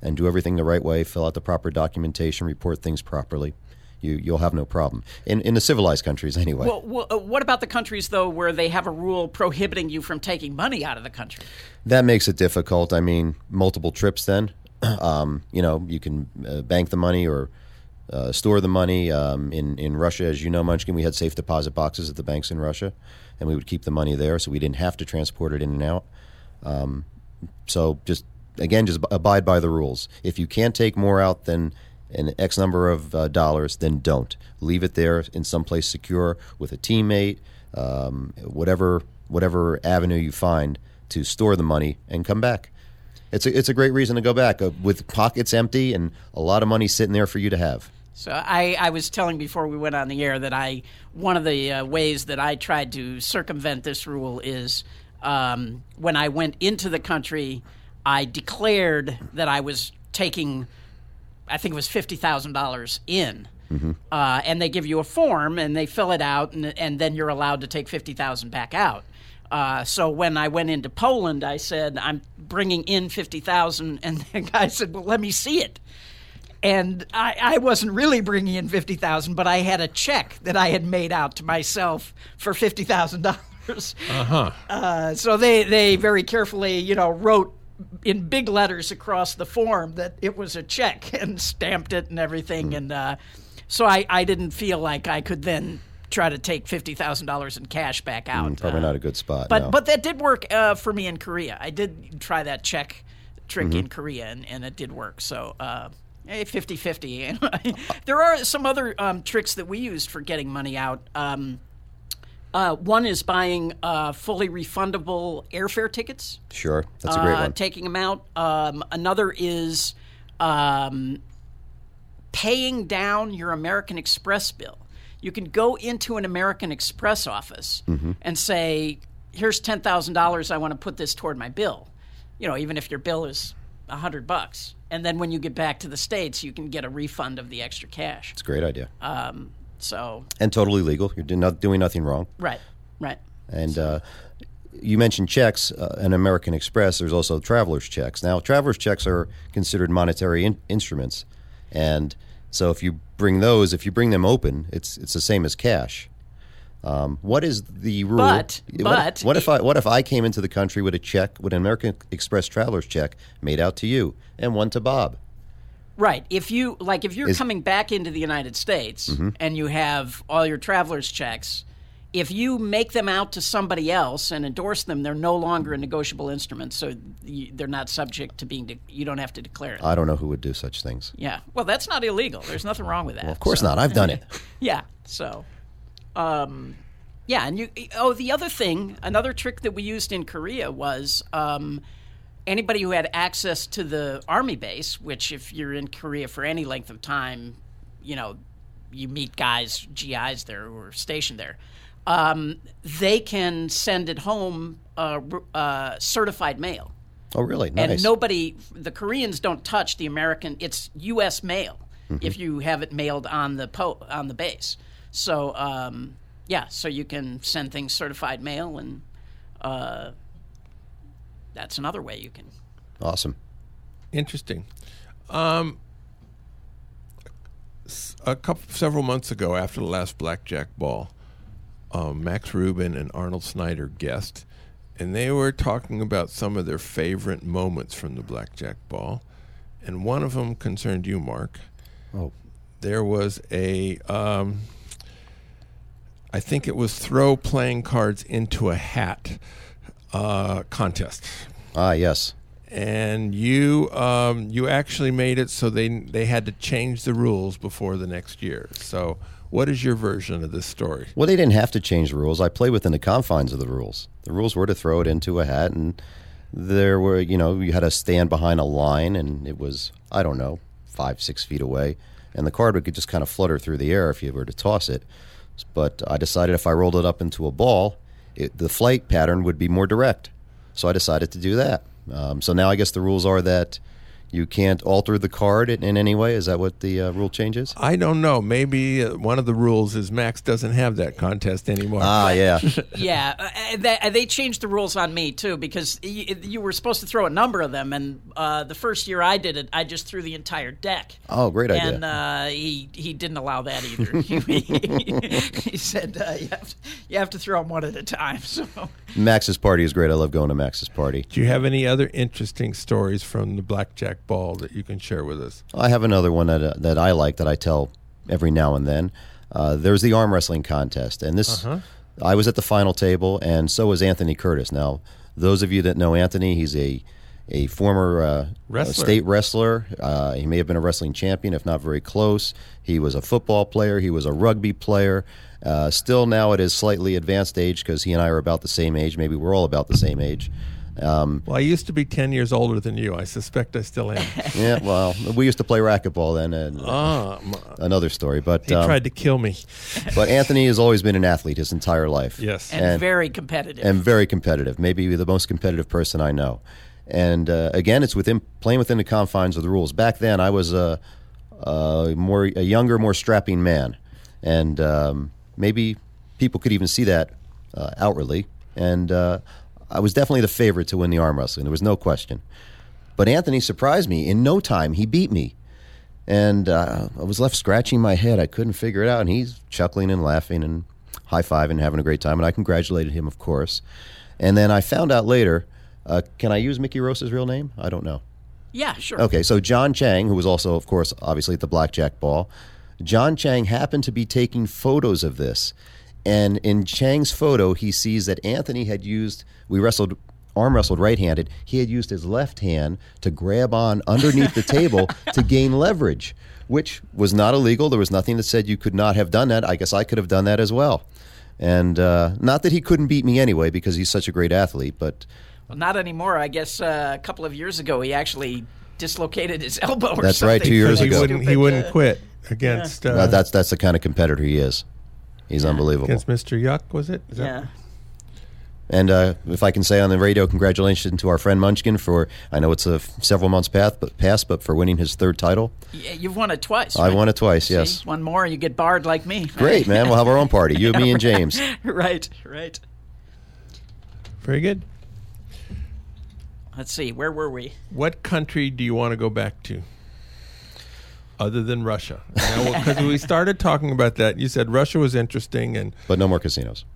[SPEAKER 4] and do everything the right way, fill out the proper documentation, report things properly, you, you'll have no problem. In in the civilized countries, anyway.
[SPEAKER 3] Well, well, uh, what about the countries, though, where they have a rule prohibiting you from taking money out of the country?
[SPEAKER 4] That makes it difficult. I mean, multiple trips then. Um, you know, you can uh, bank the money or uh, store the money. Um, in, in Russia, as you know, Munchkin, we had safe deposit boxes at the banks in Russia, and we would keep the money there, so we didn't have to transport it in and out. Um, so just, again, just abide by the rules. If you can't take more out than an X number of uh, dollars, then don't. Leave it there in some place secure with a teammate, um, whatever whatever avenue you find to store the money and come back. It's a, it's a great reason to go back uh, with pockets empty and a lot of money sitting there for you to have.
[SPEAKER 3] So I, I was telling before we went on the air that I one of the uh, ways that I tried to circumvent this rule is um, when I went into the country, I declared that I was taking, I think it was fifty thousand dollars in. Mm-hmm. Uh, and they give you a form, and they fill it out, and, and then you're allowed to take fifty thousand dollars back out. Uh, so when I went into Poland, I said, I'm bringing in fifty thousand dollars, and the guy said, well, let me see it. And I, I wasn't really bringing in fifty thousand dollars, but I had a check that I had made out to myself for fifty thousand dollars.
[SPEAKER 2] Uh-huh.
[SPEAKER 3] Uh, so they, they very carefully, you know, wrote in big letters across the form that it was a check and stamped it and everything. Mm. And uh, so I, I didn't feel like I could then try to take fifty thousand dollars in cash back out.
[SPEAKER 4] Mm, probably uh, not a good spot.
[SPEAKER 3] But
[SPEAKER 4] no.
[SPEAKER 3] but that did work uh, for me in Korea. I did try that check trick mm-hmm. in Korea, and, and it did work. So uh, fifty-fifty. There are some other um, tricks that we used for getting money out. Um, uh, one is buying uh, fully refundable airfare tickets.
[SPEAKER 4] Sure, that's a great
[SPEAKER 3] uh,
[SPEAKER 4] one.
[SPEAKER 3] Taking them out. Um, another is um, paying down your American Express bill. You can go into an American Express office mm-hmm. and say, here's ten thousand dollars, I want to put this toward my bill. You know, even if your bill is a hundred bucks. And then when you get back to the States, you can get a refund of the extra cash.
[SPEAKER 4] It's a great idea.
[SPEAKER 3] Um, so
[SPEAKER 4] And totally legal. You're do not doing nothing wrong.
[SPEAKER 3] Right, right.
[SPEAKER 4] And so. uh, you mentioned checks uh, and American Express. There's also traveler's checks. Now, traveler's checks are considered monetary in- instruments. And so if you bring those, if you bring them open, it's it's the same as cash. Um, what is the rule?
[SPEAKER 3] But,
[SPEAKER 4] what,
[SPEAKER 3] but
[SPEAKER 4] what if I what if I came into the country with a check, with an American Express traveler's check made out to you and one to Bob?
[SPEAKER 3] Right. If you like, if you're
[SPEAKER 4] is,
[SPEAKER 3] coming back into the United States
[SPEAKER 4] mm-hmm.
[SPEAKER 3] and you have all your traveler's checks, if you make them out to somebody else and endorse them, they're no longer a negotiable instrument, so you, they're not subject to being. De- you don't have to declare it.
[SPEAKER 4] I don't know who would do such things.
[SPEAKER 3] Yeah. Well, that's not illegal. There's nothing wrong with that.
[SPEAKER 4] Well, of course
[SPEAKER 3] so.
[SPEAKER 4] not. I've done it.
[SPEAKER 3] Yeah. So, um, yeah, and you. Oh, the other thing, another trick that we used in Korea was um, anybody who had access to the army base, which if you're in Korea for any length of time, you know, you meet guys, G Is there who are stationed there. Um, they can send it home uh, uh, certified mail.
[SPEAKER 4] Oh, really? Nice.
[SPEAKER 3] And nobody, the Koreans don't touch the American. It's U S mail mm-hmm. if you have it mailed on the po- on the base. So um, yeah, so you can send things certified mail, and uh, that's another way you can.
[SPEAKER 4] Awesome.
[SPEAKER 2] Interesting. Um, a couple, several months ago, after the last blackjack ball, um, Max Rubin and Arnold Snyder guest, and they were talking about some of their favorite moments from the blackjack ball, and one of them concerned you, Mark.
[SPEAKER 4] Oh.
[SPEAKER 2] There was a, um, I think it was throw playing cards into a hat uh, contest.
[SPEAKER 4] Ah, yes.
[SPEAKER 2] And you um, you actually made it so they they had to change the rules before the next year. So what is your version of this story?
[SPEAKER 4] Well, they didn't have to change the rules. I played within the confines of the rules. The rules were to throw it into a hat, and there were, you know, you had to stand behind a line, and it was, I don't know, five, six feet away, and the card would just kind of flutter through the air if you were to toss it. But I decided if I rolled it up into a ball, it, the flight pattern would be more direct. So I decided to do that. Um, so now I guess the rules are that You can't alter the card in, in any way? Is that what the uh, rule change is?
[SPEAKER 2] I don't know. Maybe uh, one of the rules is Max doesn't have that contest anymore.
[SPEAKER 4] Ah, yeah.
[SPEAKER 3] Yeah, uh, they, they changed the rules on me, too, because you, you were supposed to throw a number of them, and uh, the first year I did it, I just threw the entire deck.
[SPEAKER 4] Oh, great idea.
[SPEAKER 3] And uh, he, he didn't allow that either. he, he said uh, you, have to, you have to throw them one at a time. So
[SPEAKER 4] Max's party is great. I love going to Max's party.
[SPEAKER 2] Do you have any other interesting stories from the blackjack ball that you can share with us?
[SPEAKER 4] I have another one that uh, that I like that I tell every now and then. Uh, there's the arm wrestling contest, and this
[SPEAKER 2] Uh-huh.
[SPEAKER 4] I was at the final table, and so was Anthony Curtis. Now, those of you that know Anthony, he's a a former uh,
[SPEAKER 2] Wrestler.
[SPEAKER 4] state wrestler. Uh, he may have been a wrestling champion, if not very close. He was a football player. He was a rugby player. Uh, still now at his slightly advanced age, because he and I are about the same age. Maybe we're all about the same age. Um,
[SPEAKER 2] Well, I used to be ten years older than you. I suspect I still am.
[SPEAKER 4] yeah, well, we used to play racquetball then, and
[SPEAKER 2] Ah, m-
[SPEAKER 4] another story. But
[SPEAKER 2] he
[SPEAKER 4] um,
[SPEAKER 2] tried to kill me.
[SPEAKER 4] but Anthony has always been an athlete his entire life.
[SPEAKER 2] Yes.
[SPEAKER 3] and,
[SPEAKER 4] And-
[SPEAKER 3] very competitive.
[SPEAKER 4] And very competitive, maybe the most competitive person I know. And uh, again, it's within playing within the confines of the rules. Back then, I was a, a more a younger, more strapping man, and um, maybe people could even see that uh, outwardly. And uh, I was definitely the favorite to win the arm wrestling. There was no question. But Anthony surprised me. In no time, he beat me. And uh, I was left scratching my head. I couldn't figure it out. And he's chuckling and laughing and high-fiving, having a great time. And I congratulated him, of course. And then I found out later, uh, can I use Mickey Rosa's real name? I don't know.
[SPEAKER 3] yeah, sure.
[SPEAKER 4] Okay, so John Chang, who was also, of course, obviously at the blackjack ball, John Chang happened to be taking photos of this. And in Chang's photo, he sees that Anthony had used, we wrestled, arm wrestled right-handed, he had used his left hand to grab on underneath the table to gain leverage, which was not illegal. There was nothing that said you could not have done that. I guess I could have done that as well. And uh, not that he couldn't beat me anyway, because he's such a great athlete, but
[SPEAKER 3] Well, not anymore. I guess uh, a couple of years ago, he actually dislocated his elbow or
[SPEAKER 4] That's
[SPEAKER 3] something.
[SPEAKER 4] right, two years
[SPEAKER 2] he
[SPEAKER 4] ago.
[SPEAKER 2] wouldn't. He
[SPEAKER 3] Stupid,
[SPEAKER 2] wouldn't
[SPEAKER 3] uh,
[SPEAKER 2] quit against. Uh,
[SPEAKER 4] uh, that's that's the kind of competitor he is. He's unbelievable.
[SPEAKER 2] against Mister Yuck. Was it? Is that-
[SPEAKER 3] Yeah.
[SPEAKER 4] And uh, if I can say on the radio, congratulations to our friend Munchkin for, I know it's a f- several months past but, past, but for winning his third title.
[SPEAKER 3] Yeah, you've won it twice.
[SPEAKER 4] I
[SPEAKER 3] right?
[SPEAKER 4] won it twice,
[SPEAKER 3] See?
[SPEAKER 4] yes.
[SPEAKER 3] One more, you get barred like me.
[SPEAKER 4] Great, man. We'll have our own party. You, me, and James.
[SPEAKER 3] right, right.
[SPEAKER 2] Very good.
[SPEAKER 3] Let's see, where were we?
[SPEAKER 2] What country do you want to go back to, other than Russia? Because we started talking about that. You said Russia was interesting, and
[SPEAKER 4] But no more casinos.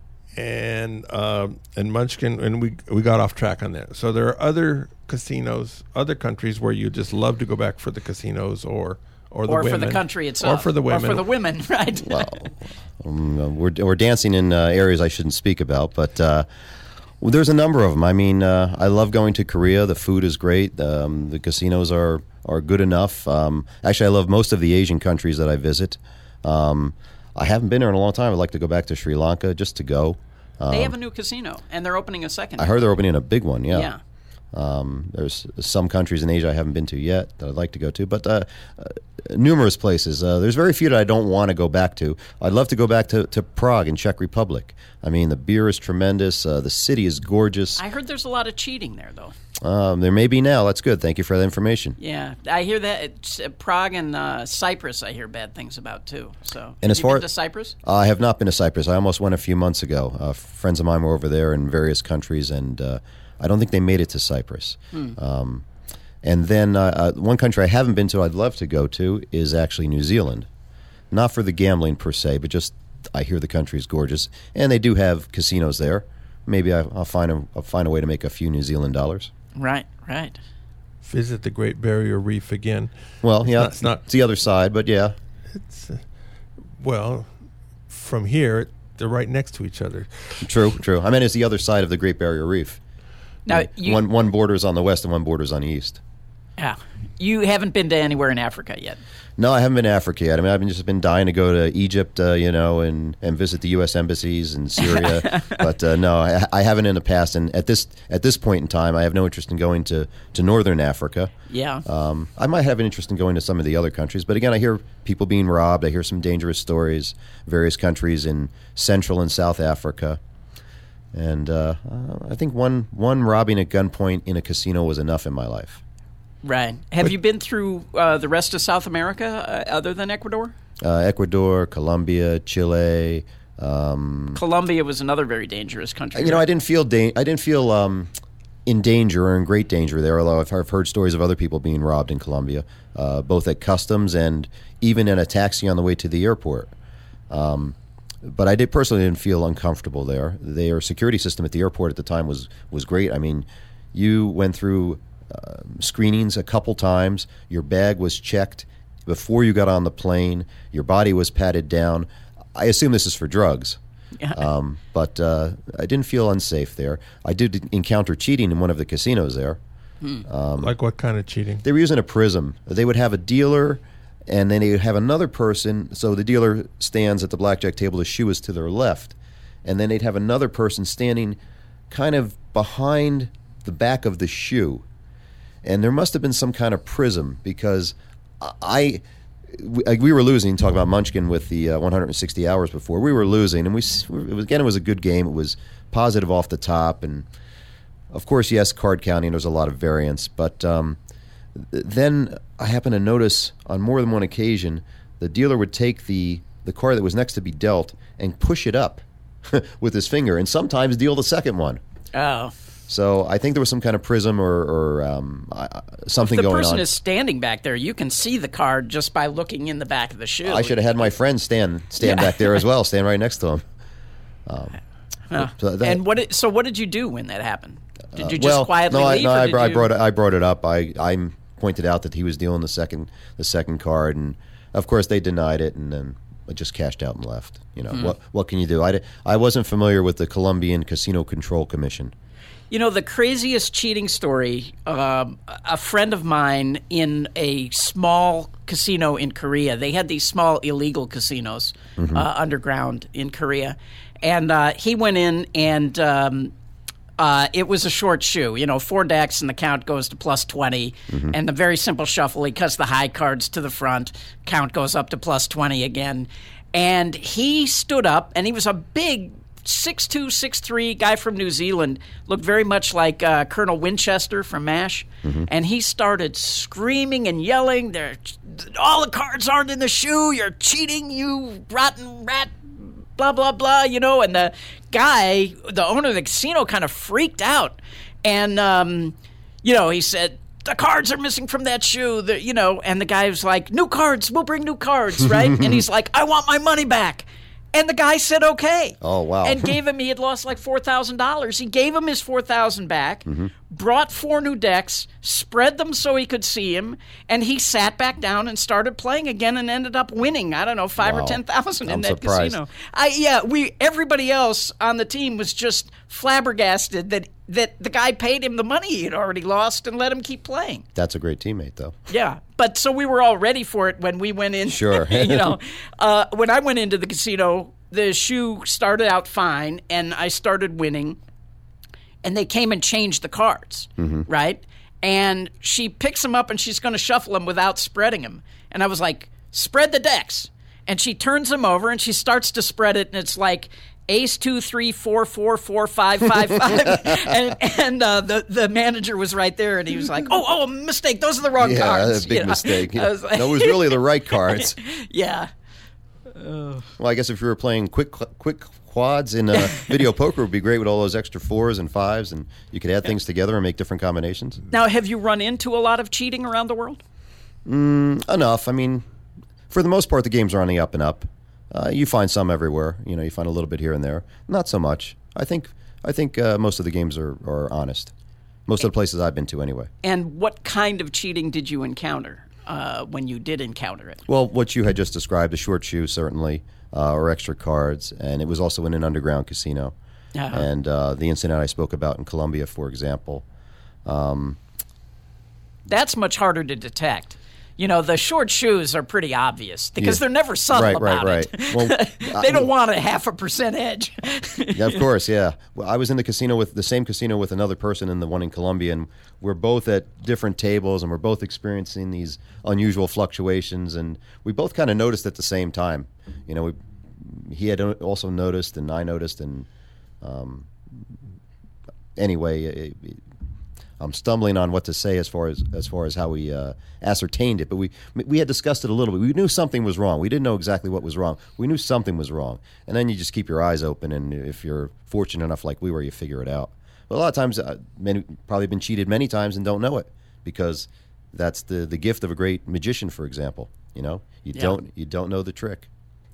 [SPEAKER 2] and um, and Munchkin, and we we got off track on that. So there are other casinos, other countries where you just love to go back for the casinos, or or the
[SPEAKER 3] Or
[SPEAKER 2] women,
[SPEAKER 3] for the country itself.
[SPEAKER 2] or for the women,
[SPEAKER 3] Or for the women, right.
[SPEAKER 4] Well, um, uh, we're, we're dancing in uh, areas I shouldn't speak about, but uh, well, there's a number of them. I mean, uh, I love going to Korea. The food is great. Um, the casinos are, are good enough. Um, actually, I love most of the Asian countries that I visit. Um, I haven't been there in a long time. I'd like to go back to Sri Lanka just to go.
[SPEAKER 3] They have a new casino, and they're opening a second.
[SPEAKER 4] I heard they're opening a big one, yeah.
[SPEAKER 3] Yeah.
[SPEAKER 4] Um, there's some countries in Asia I haven't been to yet that I'd like to go to, but uh, uh, numerous places. Uh, there's very few that I don't want to go back to. I'd love to go back to, to Prague in Czech Republic. I mean, the beer is tremendous. Uh, the city is gorgeous.
[SPEAKER 3] I heard there's a lot of cheating there, though.
[SPEAKER 4] Um, there may be now. That's good. Thank you for that information.
[SPEAKER 3] Yeah, I hear that it's, uh, Prague and uh, Cyprus. I hear bad things about too. So,
[SPEAKER 4] And
[SPEAKER 3] have
[SPEAKER 4] as
[SPEAKER 3] you
[SPEAKER 4] far-
[SPEAKER 3] been to Cyprus,
[SPEAKER 4] I have not been to Cyprus. I almost went a few months ago. Uh, friends of mine were over there in various countries, and uh, I don't think they made it to Cyprus. Um, and then uh, uh, one country I haven't been to I'd love to go to is actually New Zealand. Not for the gambling per se, but just I hear the country is gorgeous. And they do have casinos there. Maybe I, I'll, find a, I'll find a way to make a few New Zealand dollars.
[SPEAKER 3] right, right.
[SPEAKER 2] visit the Great Barrier Reef again.
[SPEAKER 4] Well, yeah,
[SPEAKER 2] not- it's not-
[SPEAKER 4] it's the other side, but yeah.
[SPEAKER 2] It's uh, well, from here they're right next to each other.
[SPEAKER 4] True, true. I mean, it's the other side of the Great Barrier Reef.
[SPEAKER 3] Now, you,
[SPEAKER 4] one one borders on the west and one borders on the east.
[SPEAKER 3] yeah, you haven't been to anywhere in Africa yet.
[SPEAKER 4] No, I haven't been to Africa yet. I mean, I've been just been dying to go to Egypt, uh, you know, and, and visit the U S embassies in Syria. But uh, no, I, I haven't in the past. And at this at this point in time, I have no interest in going to, to northern Africa.
[SPEAKER 3] Yeah.
[SPEAKER 4] Um, I might have an interest in going to some of the other countries. But again, I hear people being robbed. I hear some dangerous stories. Various countries in Central and South Africa. And uh, uh, I think one one robbing at gunpoint in a casino was enough in my life.
[SPEAKER 3] Right. Have but, you been through uh, the rest of South America uh, other than Ecuador?
[SPEAKER 4] Uh, Ecuador, Colombia, Chile. Um,
[SPEAKER 3] Colombia was another very dangerous country.
[SPEAKER 4] You know, I didn't feel da- I didn't feel um, in danger or in great danger there. Although I've, I've heard stories of other people being robbed in Colombia, uh, both at customs and even in a taxi on the way to the airport. Um, but I did personally didn't feel uncomfortable there. Their security system at the airport at the time was was great. I mean, you went through uh, screenings a couple times. Your bag was checked before you got on the plane. Your body was patted down. I assume this is for drugs,
[SPEAKER 3] yeah.
[SPEAKER 4] um, but uh, I didn't feel unsafe there. I did encounter cheating in one of the casinos there.
[SPEAKER 3] Hmm.
[SPEAKER 2] Um, like what kind of cheating?
[SPEAKER 4] They were using a prism. They would have a dealer, and then they would have another person. So the dealer stands at the blackjack table. The shoe is to their left, and then they'd have another person standing kind of behind the back of the shoe. And there must have been some kind of prism because I... We, we were losing, talking about Munchkin with the uh, one hundred sixty hours before. We were losing, and we it was, again, it was a good game. It was positive off the top. And, of course, yes, card counting, there was a lot of variance. But um, then I happened to notice on more than one occasion the dealer would take the, the card that was next to be dealt and push it up with his finger and sometimes deal the second one.
[SPEAKER 3] Oh.
[SPEAKER 4] So I think there was some kind of prism or, or um, uh, something
[SPEAKER 3] going
[SPEAKER 4] on.
[SPEAKER 3] If the person is standing back there, you can see the card just by looking in the back of the shoe.
[SPEAKER 4] I should have had my friend stand stand
[SPEAKER 3] yeah.
[SPEAKER 4] back there as well, stand right next to him. Um,
[SPEAKER 3] huh.
[SPEAKER 4] so, that,
[SPEAKER 3] and what? Did, so what did you do when that happened? Did you just
[SPEAKER 4] uh, well,
[SPEAKER 3] quietly
[SPEAKER 4] no, I,
[SPEAKER 3] leave?
[SPEAKER 4] No,
[SPEAKER 3] or
[SPEAKER 4] I,
[SPEAKER 3] did
[SPEAKER 4] I
[SPEAKER 3] you...
[SPEAKER 4] brought it. I brought it up. I I pointed out that he was dealing the second the second card, and of course they denied it, and then I just cashed out and left. You know, mm. what what can you do? I, I wasn't familiar with the Colombian Casino Control Commission.
[SPEAKER 3] You know, the craziest cheating story, um, a friend of mine in a small casino in Korea, they had these small illegal casinos mm-hmm. uh, underground in Korea, and uh, he went in and um, uh, it was a short shoe, you know, four decks and the count goes to plus twenty, mm-hmm. and the very simple shuffle, he cuts the high cards to the front, count goes up to plus twenty again, and he stood up, and he was a big six two, six three guy from New Zealand, looked very much like uh, Colonel Winchester from MASH, mm-hmm. and he started screaming and yelling, "There, all the cards aren't in the shoe, you're cheating, you rotten rat, blah, blah, blah," you know, and the guy, the owner of the casino, kind of freaked out, and, um, you know, he said, "The cards are missing from that shoe," the, you know, and the guy was like, "New cards, we'll bring new cards," right? And he's like, "I want my money back." And the guy said okay.
[SPEAKER 4] Oh, wow.
[SPEAKER 3] And gave him, he had lost like four thousand dollars. He gave him his four thousand dollars back, mm-hmm. brought four new decks, spread them so he could see him, and he sat back down and started playing again and ended up winning, I don't know, five wow. or ten thousand in that
[SPEAKER 4] surprised.
[SPEAKER 3] casino. I Yeah, we everybody else on the team was just flabbergasted that, that the guy paid him the money he had already lost and let him keep playing.
[SPEAKER 4] That's a great teammate, though.
[SPEAKER 3] Yeah, but so we were all ready for it when we went in.
[SPEAKER 4] Sure.
[SPEAKER 3] you know, uh, when I went into the casino, the shoe started out fine, and I started winning, and they came and changed the cards, mm-hmm. right? And she picks them up, and she's going to shuffle them without spreading them. And I was like, "Spread the decks." And she turns them over, and she starts to spread it, and it's like ace, two, three, four, four, four, five, five, five. and and uh, the, the manager was right there, and he was like, oh, oh, mistake. Those are the wrong
[SPEAKER 4] yeah,
[SPEAKER 3] cards.
[SPEAKER 4] Yeah, a big
[SPEAKER 3] you know?
[SPEAKER 4] mistake.
[SPEAKER 3] I was like,
[SPEAKER 4] no, it was really the right cards.
[SPEAKER 3] yeah.
[SPEAKER 4] Uh, well, I guess if you were playing quick quick quads in uh, video poker, it would be great with all those extra fours and fives, and you could add things together and make different combinations.
[SPEAKER 3] Now, have you run into a lot of cheating around the world?
[SPEAKER 4] Mm, enough. I mean, for the most part, the games are on the up and up. Uh, you find some everywhere. You know, you find a little bit here and there. Not so much. I think I think uh, most of the games are, are honest. Most of the places I've been to, anyway.
[SPEAKER 3] And what kind of cheating did you encounter uh, when you did encounter it?
[SPEAKER 4] Well, what you had just described, a short shoe, certainly, uh, or extra cards, and it was also in an underground casino. Uh-huh. And uh, the incident I spoke about in Colombia, for example. Um,
[SPEAKER 3] That's much harder to detect. You know, the short shoes are pretty obvious because
[SPEAKER 4] yeah.
[SPEAKER 3] they're never subtle
[SPEAKER 4] right,
[SPEAKER 3] about
[SPEAKER 4] right,
[SPEAKER 3] it.
[SPEAKER 4] Right, right.
[SPEAKER 3] Well, they don't want a half a percent edge.
[SPEAKER 4] Yeah, of course, yeah. Well, I was in the casino with the same casino with another person in the one in Colombia, and we're both at different tables, and we're both experiencing these unusual fluctuations, and we both kind of noticed at the same time. You know, we, he had also noticed, and I noticed, and um, anyway, it, it, I'm stumbling on what to say as far as as far as how we uh, ascertained it. But we we had discussed it a little bit. We knew something was wrong. We didn't know exactly what was wrong. We knew something was wrong. And then you just keep your eyes open, and if you're fortunate enough like we were, you figure it out. But a lot of times, uh, many probably been cheated many times and don't know it, because that's the, the gift of a great magician, for example. You know, you
[SPEAKER 3] Yeah.
[SPEAKER 4] don't you don't know the trick.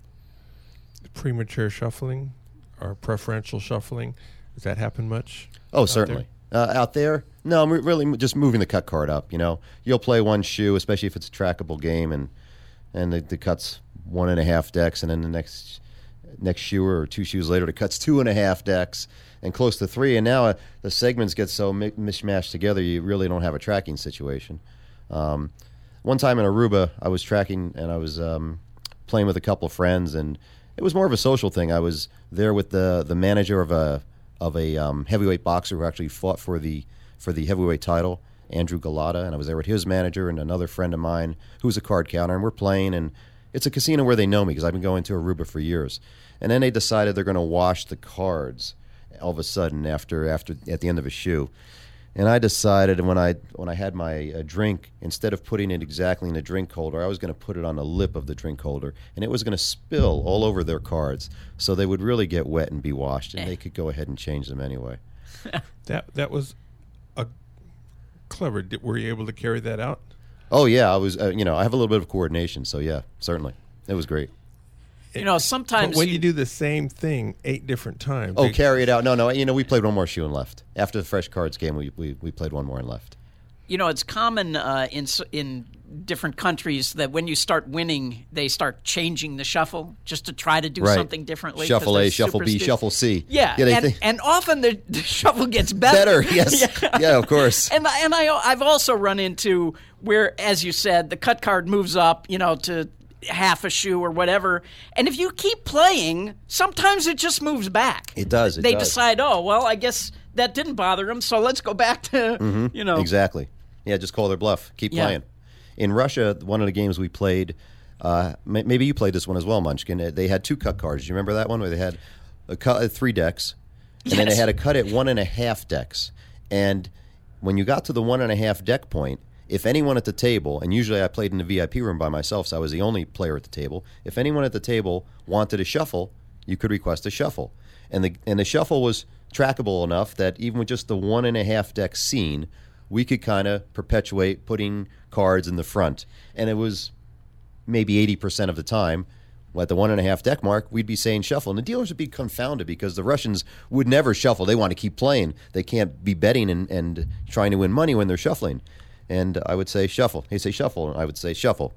[SPEAKER 2] Premature shuffling or preferential shuffling, does that happen much?
[SPEAKER 4] Oh,
[SPEAKER 2] out
[SPEAKER 4] certainly. Uh, out there, no, I'm really just moving the cut card up. You know, you'll play one shoe, especially if it's a trackable game, and and the, the cut's one and a half decks, and then the next next shoe or two shoes later, the cut's two and a half decks, and close to three. And now uh, the segments get so mi- mishmashed together, you really don't have a tracking situation. Um, one time in Aruba, I was tracking, and I was um, playing with a couple of friends, and it was more of a social thing. I was there with the the manager of a of a um, heavyweight boxer who actually fought for the for the heavyweight title, Andrew Galata, and I was there with his manager and another friend of mine who's a card counter, and we're playing, and it's a casino where they know me because I've been going to Aruba for years. And then they decided they're going to wash the cards all of a sudden after after at the end of a shoe. And I decided when I when I had my uh, drink, instead of putting it exactly in the drink holder, I was going to put it on the lip of the drink holder, and it was going to spill all over their cards, so they would really get wet and be washed, and they could go ahead and change them anyway.
[SPEAKER 2] That that was a clever. Did, were you able to carry that out?
[SPEAKER 4] Oh yeah, I was. Uh, you know, I have a little bit of coordination, so yeah, certainly, it was great.
[SPEAKER 3] You know, sometimes
[SPEAKER 2] But when
[SPEAKER 3] you-
[SPEAKER 2] you do the same thing eight different times.
[SPEAKER 4] Oh,
[SPEAKER 2] they-
[SPEAKER 4] carry it out. No, no. You know, we played one more shoe and left. After the fresh cards game, we we, we played one more and left.
[SPEAKER 3] You know, it's common uh, in s- in different countries that when you start winning, they start changing the shuffle just to try to do
[SPEAKER 4] Right.
[SPEAKER 3] something differently. 'cause
[SPEAKER 4] Shuffle A,
[SPEAKER 3] they're
[SPEAKER 4] shuffle B,
[SPEAKER 3] superstitious.
[SPEAKER 4] shuffle C.
[SPEAKER 3] Yeah,
[SPEAKER 4] Yeah, they
[SPEAKER 3] and,
[SPEAKER 4] think-
[SPEAKER 3] and often the, the shuffle gets better.
[SPEAKER 4] Better, yes. Yeah, of course.
[SPEAKER 3] And I- and I I've also run into where, as you said, the cut card moves up, you know, to half a shoe or whatever, and if you keep playing, sometimes it just moves back.
[SPEAKER 4] It does, it
[SPEAKER 3] they
[SPEAKER 4] does.
[SPEAKER 3] decide, oh well, I guess that didn't bother them, so let's go back to you know
[SPEAKER 4] Exactly. Yeah, just call their bluff. Keep
[SPEAKER 3] Yeah.
[SPEAKER 4] playing. In Russia, one of the games we played, uh, may- maybe you played this one as well, Munchkin. uh, They had two cut cards. Do you remember that one where they had a cut at three decks, and then they
[SPEAKER 3] Yes.
[SPEAKER 4] had a cut at one and a half decks. And when you got to the one and a half deck point, if anyone at the table, and usually I played in the V I P room by myself, so I was the only player at the table. If anyone at the table wanted a shuffle, you could request a shuffle, and the and the shuffle was trackable enough that even with just the one and a half deck scene, we could kind of perpetuate putting cards in the front, and it was maybe eighty percent of the time. At the one and a half deck mark, we'd be saying shuffle, and the dealers would be confounded because the Russians would never shuffle. They want to keep playing. They can't be betting and, and trying to win money when they're shuffling. And I would say shuffle. He'd say shuffle, and I would say shuffle.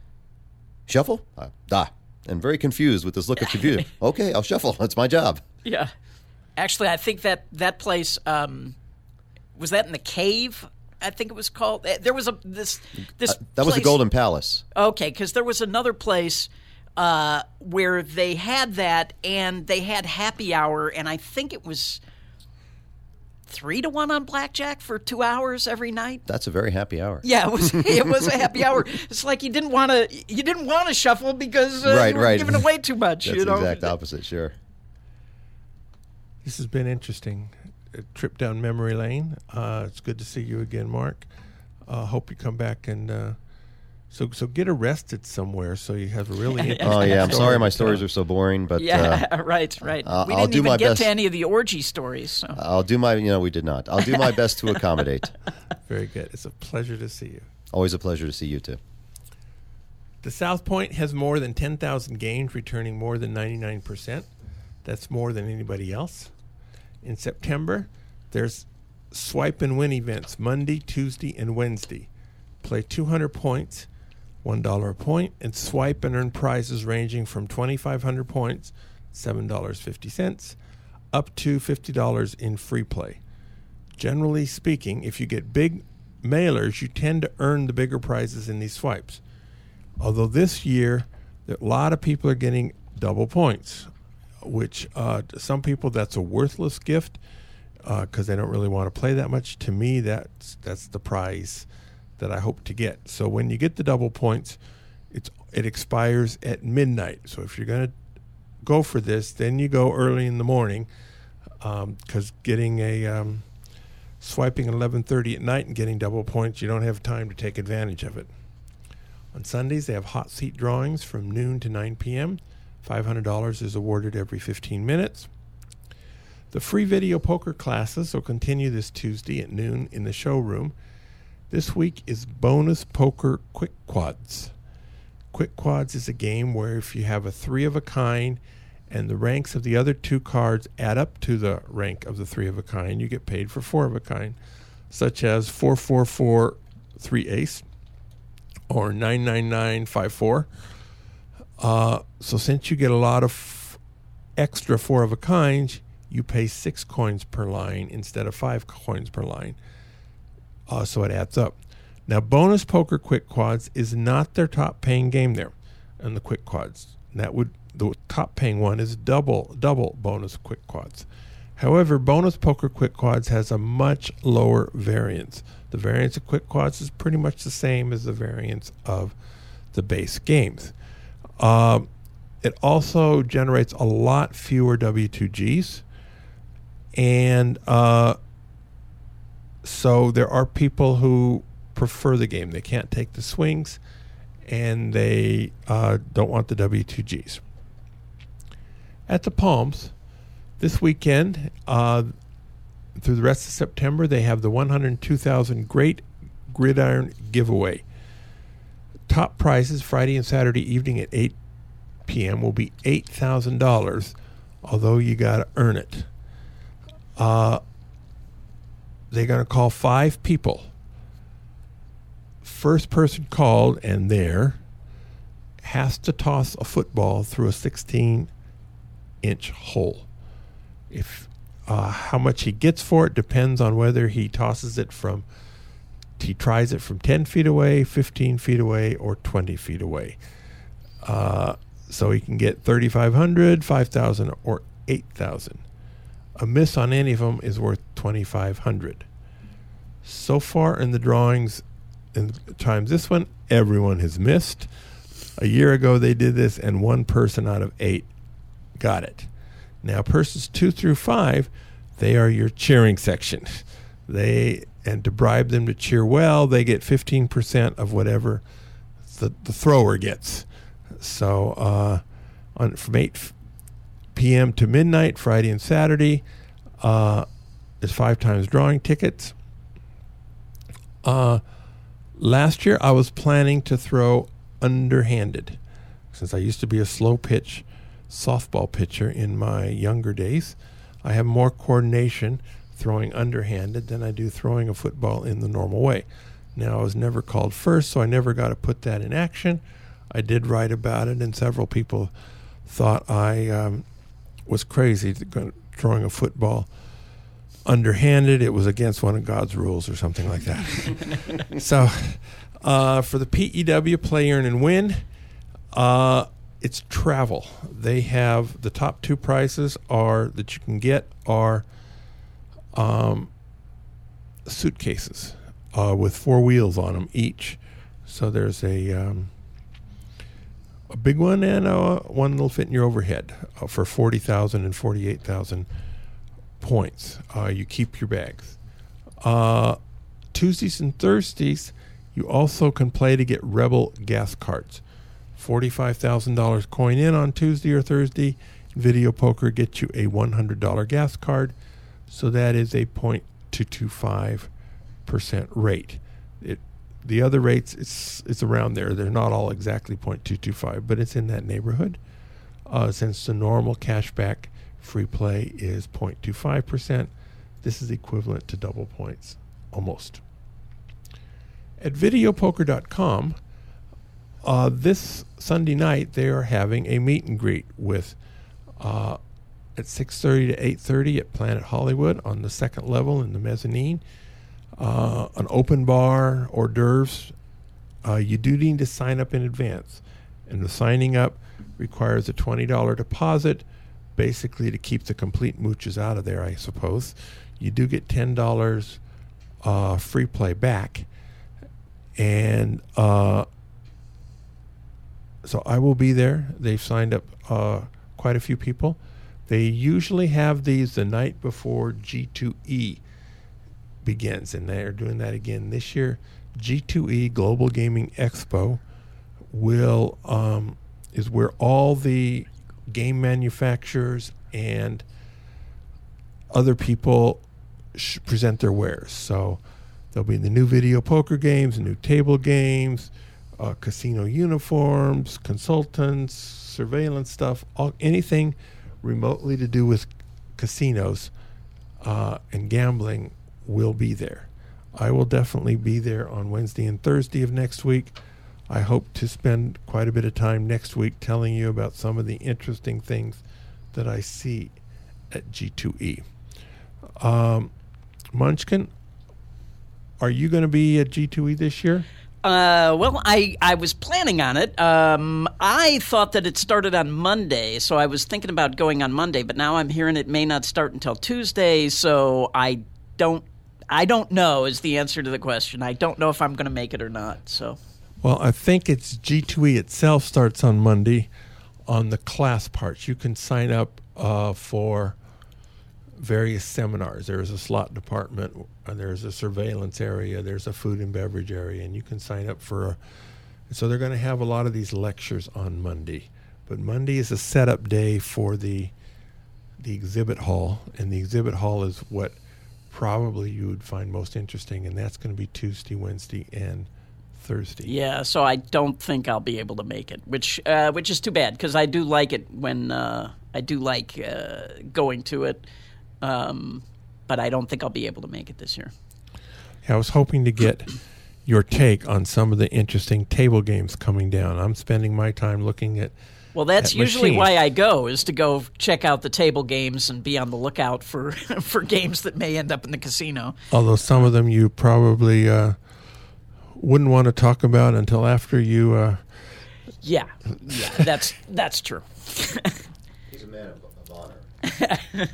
[SPEAKER 4] Shuffle? Uh, da. And very confused with this look of confusion. Okay, I'll shuffle. That's my job.
[SPEAKER 3] Yeah. Actually, I think that that place um, was that in the cave. I think it was called. eh, There was a this this.
[SPEAKER 4] Uh, that was the
[SPEAKER 3] place-
[SPEAKER 4] Golden Palace.
[SPEAKER 3] Okay, because there was another place uh, where they had that, and they had happy hour, and I think it was three to one on blackjack for two hours every night.
[SPEAKER 4] That's a very happy hour.
[SPEAKER 3] Yeah, it was. It was a happy hour. It's like you didn't want to. You didn't want to shuffle because uh,
[SPEAKER 4] Right,
[SPEAKER 3] you were
[SPEAKER 4] right.
[SPEAKER 3] giving away too much.
[SPEAKER 4] That's
[SPEAKER 3] you know?
[SPEAKER 4] the exact opposite, sure.
[SPEAKER 2] This has been interesting. A trip down memory lane. Uh, it's good to see you again, Mark. Uh, hope you come back and uh, so so get arrested somewhere so you have a really interesting
[SPEAKER 4] Oh, yeah. I'm
[SPEAKER 2] story
[SPEAKER 4] sorry my
[SPEAKER 2] to tell.
[SPEAKER 4] stories are so boring, but
[SPEAKER 3] Yeah,
[SPEAKER 4] uh,
[SPEAKER 3] right, right.
[SPEAKER 4] I'll-
[SPEAKER 3] we
[SPEAKER 4] I'll
[SPEAKER 3] didn't
[SPEAKER 4] do
[SPEAKER 3] even
[SPEAKER 4] my
[SPEAKER 3] get
[SPEAKER 4] best.
[SPEAKER 3] to any of the orgy stories. So.
[SPEAKER 4] I'll do my, you know, we did not. I'll do my best to accommodate.
[SPEAKER 2] Very good. It's a pleasure to see you.
[SPEAKER 4] Always a pleasure to see you, too.
[SPEAKER 2] The South Point has more than ten thousand games, returning more than ninety-nine percent. That's more than anybody else. In September, there's swipe and win events Monday, Tuesday, and Wednesday. Play two hundred points, one dollar a point, and swipe and earn prizes ranging from twenty-five hundred points, seven dollars and fifty cents, up to fifty dollars in free play. Generally speaking, if you get big mailers, you tend to earn the bigger prizes in these swipes. Although this year, a lot of people are getting double points, which uh, to some people that's a worthless gift because they don't really want to play that much. To me, that's that's the prize that I hope to get. So when you get the double points, it's it expires at midnight. So if you're going to go for this, then you go early in the morning because getting a um, swiping at eleven thirty at night and getting double points, you don't have time to take advantage of it. On Sundays, they have hot seat drawings from noon to nine p.m. five hundred dollars is awarded every fifteen minutes. The free video poker classes will continue this Tuesday at noon in the showroom. This week is Bonus Poker Quick Quads. Quick Quads is a game where if you have a three of a kind and the ranks of the other two cards add up to the rank of the three of a kind, you get paid for four of a kind, such as four four four three ace or nine nine nine five four. Uh, so since you get a lot of f- extra four of a kinds, you pay six coins per line instead of five coins per line. Uh, so it adds up. Now, Bonus Poker Quick Quads is not their top paying game there in the Quick Quads. That would the top paying one is double double Bonus Quick Quads. However, Bonus Poker Quick Quads has a much lower variance. The variance of Quick Quads is pretty much the same as the variance of the base games. Uh, it also generates a lot fewer W two Gs. And uh, so there are people who prefer the game. They can't take the swings, and they uh, don't want the W two Gs. At the Palms, this weekend, uh, through the rest of September, they have the one hundred two thousand Great Gridiron Giveaway. Top prizes Friday and Saturday evening at eight p.m. will be eight thousand dollars, although you got to earn it. Uh, they're going to call five people. First person called and there has to toss a football through a sixteen inch hole. If uh, how much he gets for it depends on whether he tosses it from, he tries it from ten feet away, fifteen feet away, or twenty feet away. Uh, so he can get thirty-five hundred, five thousand, or eight thousand. A miss on any of them is worth twenty-five hundred. So far in the drawings, in times this one, everyone has missed. A year ago they did this, and one person out of eight got it. Now, persons two through five, they are your cheering section. They and to bribe them to cheer well, they get fifteen percent of whatever the, the thrower gets. So uh, on from eight p.m. to midnight, Friday and Saturday, uh, there's five times drawing tickets. Uh, last year, I was planning to throw underhanded, since I used to be a slow pitch softball pitcher in my younger days. I have more coordination throwing underhanded than I do throwing a football in the normal way. Now, I was never called first, so I never got to put that in action. I did write about it, and several people thought I um, was crazy throwing a football underhanded. It was against one of God's rules or something like that. So uh, for the P E W Play, Earn, and Win, uh, it's travel. They have the top two prices are that you can get are um, suitcases uh, with four wheels on them each. So there's a um, a big one and uh, one that'll fit in your overhead uh, for forty thousand and forty-eight thousand points. Uh, you keep your bags. Uh, Tuesdays and Thursdays, you also can play to get Rebel gas cards. forty-five thousand dollars coin in on Tuesday or Thursday. Video poker gets you a one hundred dollars gas card. So that is a zero point two two five percent rate. It The other rates, it's it's around there. They're not all exactly zero point two two five, but it's in that neighborhood. Uh, since the normal cashback free play is zero point two five percent, this is equivalent to double points, almost. At video poker dot com, uh, this Sunday night, they are having a meet and greet with uh, at six thirty to eight thirty at Planet Hollywood on the second level in the mezzanine. Uh, an open bar, hors d'oeuvres. Uh, you do need to sign up in advance. And the signing up requires a twenty dollars deposit, basically to keep the complete mooches out of there, I suppose. You do get ten dollars uh, free play back. And uh, so I will be there. They've signed up uh, quite a few people. They usually have these the night before G two E. begins, and they're doing that again this year. G two E Global Gaming Expo will um, is where all the game manufacturers and other people sh- present their wares. So there'll be the new video poker games, new table games, uh, casino uniforms, consultants, surveillance stuff, all, anything remotely to do with casinos uh, and gambling will be there. I will definitely be there on Wednesday and Thursday of next week. I hope to spend quite a bit of time next week telling you about some of the interesting things that I see at G two E. Um, Munchkin, are you going to be at G two E this year?
[SPEAKER 3] Uh, well, I, I was planning on it. Um, I thought that it started on Monday, so I was thinking about going on Monday, but now I'm hearing it may not start until Tuesday, so I don't I don't know is the answer to the question. I don't know if I'm going to make it or not. So,
[SPEAKER 2] well, I think it's G two E itself starts on Monday on the class parts. You can sign up uh, for various seminars. There's a slot department, uh, there's a surveillance area, there's a food and beverage area, and you can sign up for a, so they're going to have a lot of these lectures on Monday. But Monday is a setup day for the the exhibit hall, and the exhibit hall is what probably you would find most interesting, and that's going to be Tuesday, Wednesday, and Thursday.
[SPEAKER 3] Yeah, so I don't think I'll be able to make it, which uh, which is too bad, because I do like it when uh, I do like uh, going to it. Um, but I don't think I'll be able to make it this year.
[SPEAKER 2] Yeah, I was hoping to get your take on some of the interesting table games coming down. I'm spending my time looking at
[SPEAKER 3] Well, that's
[SPEAKER 2] at
[SPEAKER 3] usually
[SPEAKER 2] machines.
[SPEAKER 3] why I go, is to go check out the table games and be on the lookout for, for games that may end up in the casino.
[SPEAKER 2] Although some of them you probably uh, wouldn't want to talk about until after you... Uh,
[SPEAKER 3] Yeah, yeah, that's that's true.
[SPEAKER 4] He's a man of, of honor.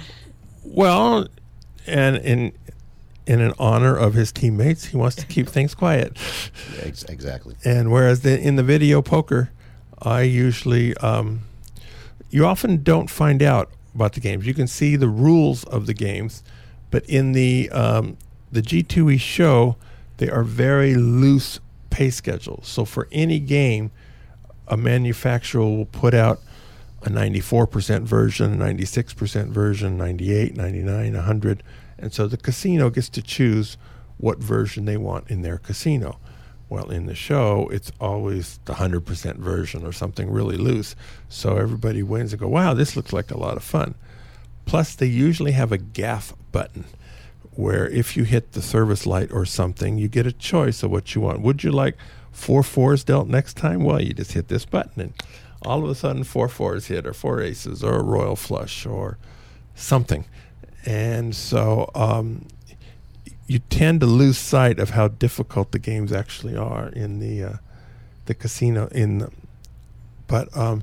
[SPEAKER 2] Well, and in in an honor of his teammates, he wants to keep things quiet.
[SPEAKER 4] Yeah, ex- exactly.
[SPEAKER 2] And whereas the, in the video poker, I usually, um, you often don't find out about the games. You can see the rules of the games, but in the um, the G two E show, they are very loose pay schedules. So for any game, a manufacturer will put out a ninety-four percent version, a ninety-six percent version, ninety-eight, ninety-nine, one hundred. And so the casino gets to choose what version they want in their casino. Well, in the show, it's always the one hundred percent version or something really loose. So everybody wins and go, wow, this looks like a lot of fun. Plus, they usually have a gaff button where if you hit the service light or something, you get a choice of what you want. Would you like four fours dealt next time? Well, you just hit this button and all of a sudden four fours hit, or four aces, or a royal flush, or something. And so um, you tend to lose sight of how difficult the games actually are in the uh, the casino. In the, but um,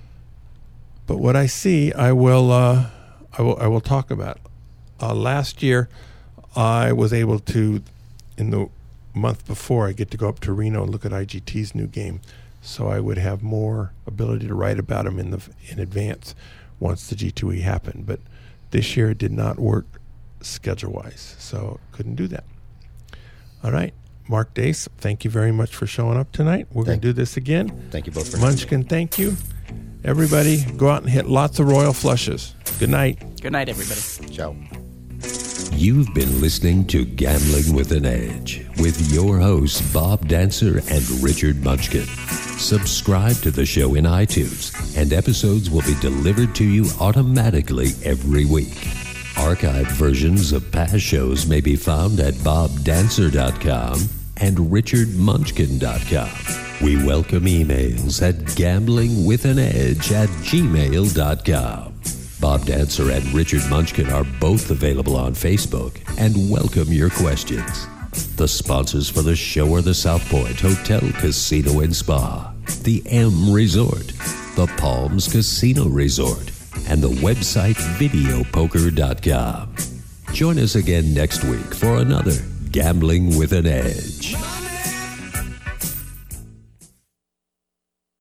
[SPEAKER 2] but what I see, I will uh, I will I will talk about. Uh, last year, I was able to, in the month before, I get to go up to Reno and look at I G T's new game. So I would have more ability to write about them in the in advance once the G two E happened. But this year it did not work schedule-wise, so couldn't do that. All right, Mark Dace, thank you very much for showing up tonight. We're going to do this again.
[SPEAKER 4] Thank you both for
[SPEAKER 2] Munchkin, thank you. Everybody, go out and hit lots of royal flushes. Good night.
[SPEAKER 3] Good night, everybody.
[SPEAKER 4] Ciao.
[SPEAKER 1] You've been listening to Gambling with an Edge with your hosts Bob Dancer and Richard Munchkin. Subscribe to the show in iTunes, and episodes will be delivered to you automatically every week. Archived versions of past shows may be found at bob dancer dot com and richard munchkin dot com. We welcome emails at gamblingwithanedge at gmail dot com. Bob Dancer and Richard Munchkin are both available on Facebook and welcome your questions. The sponsors for the show are the South Point Hotel, Casino and Spa, the M Resort, the Palms Casino Resort, and the website video poker dot com. Join us again next week for another Gambling with an Edge.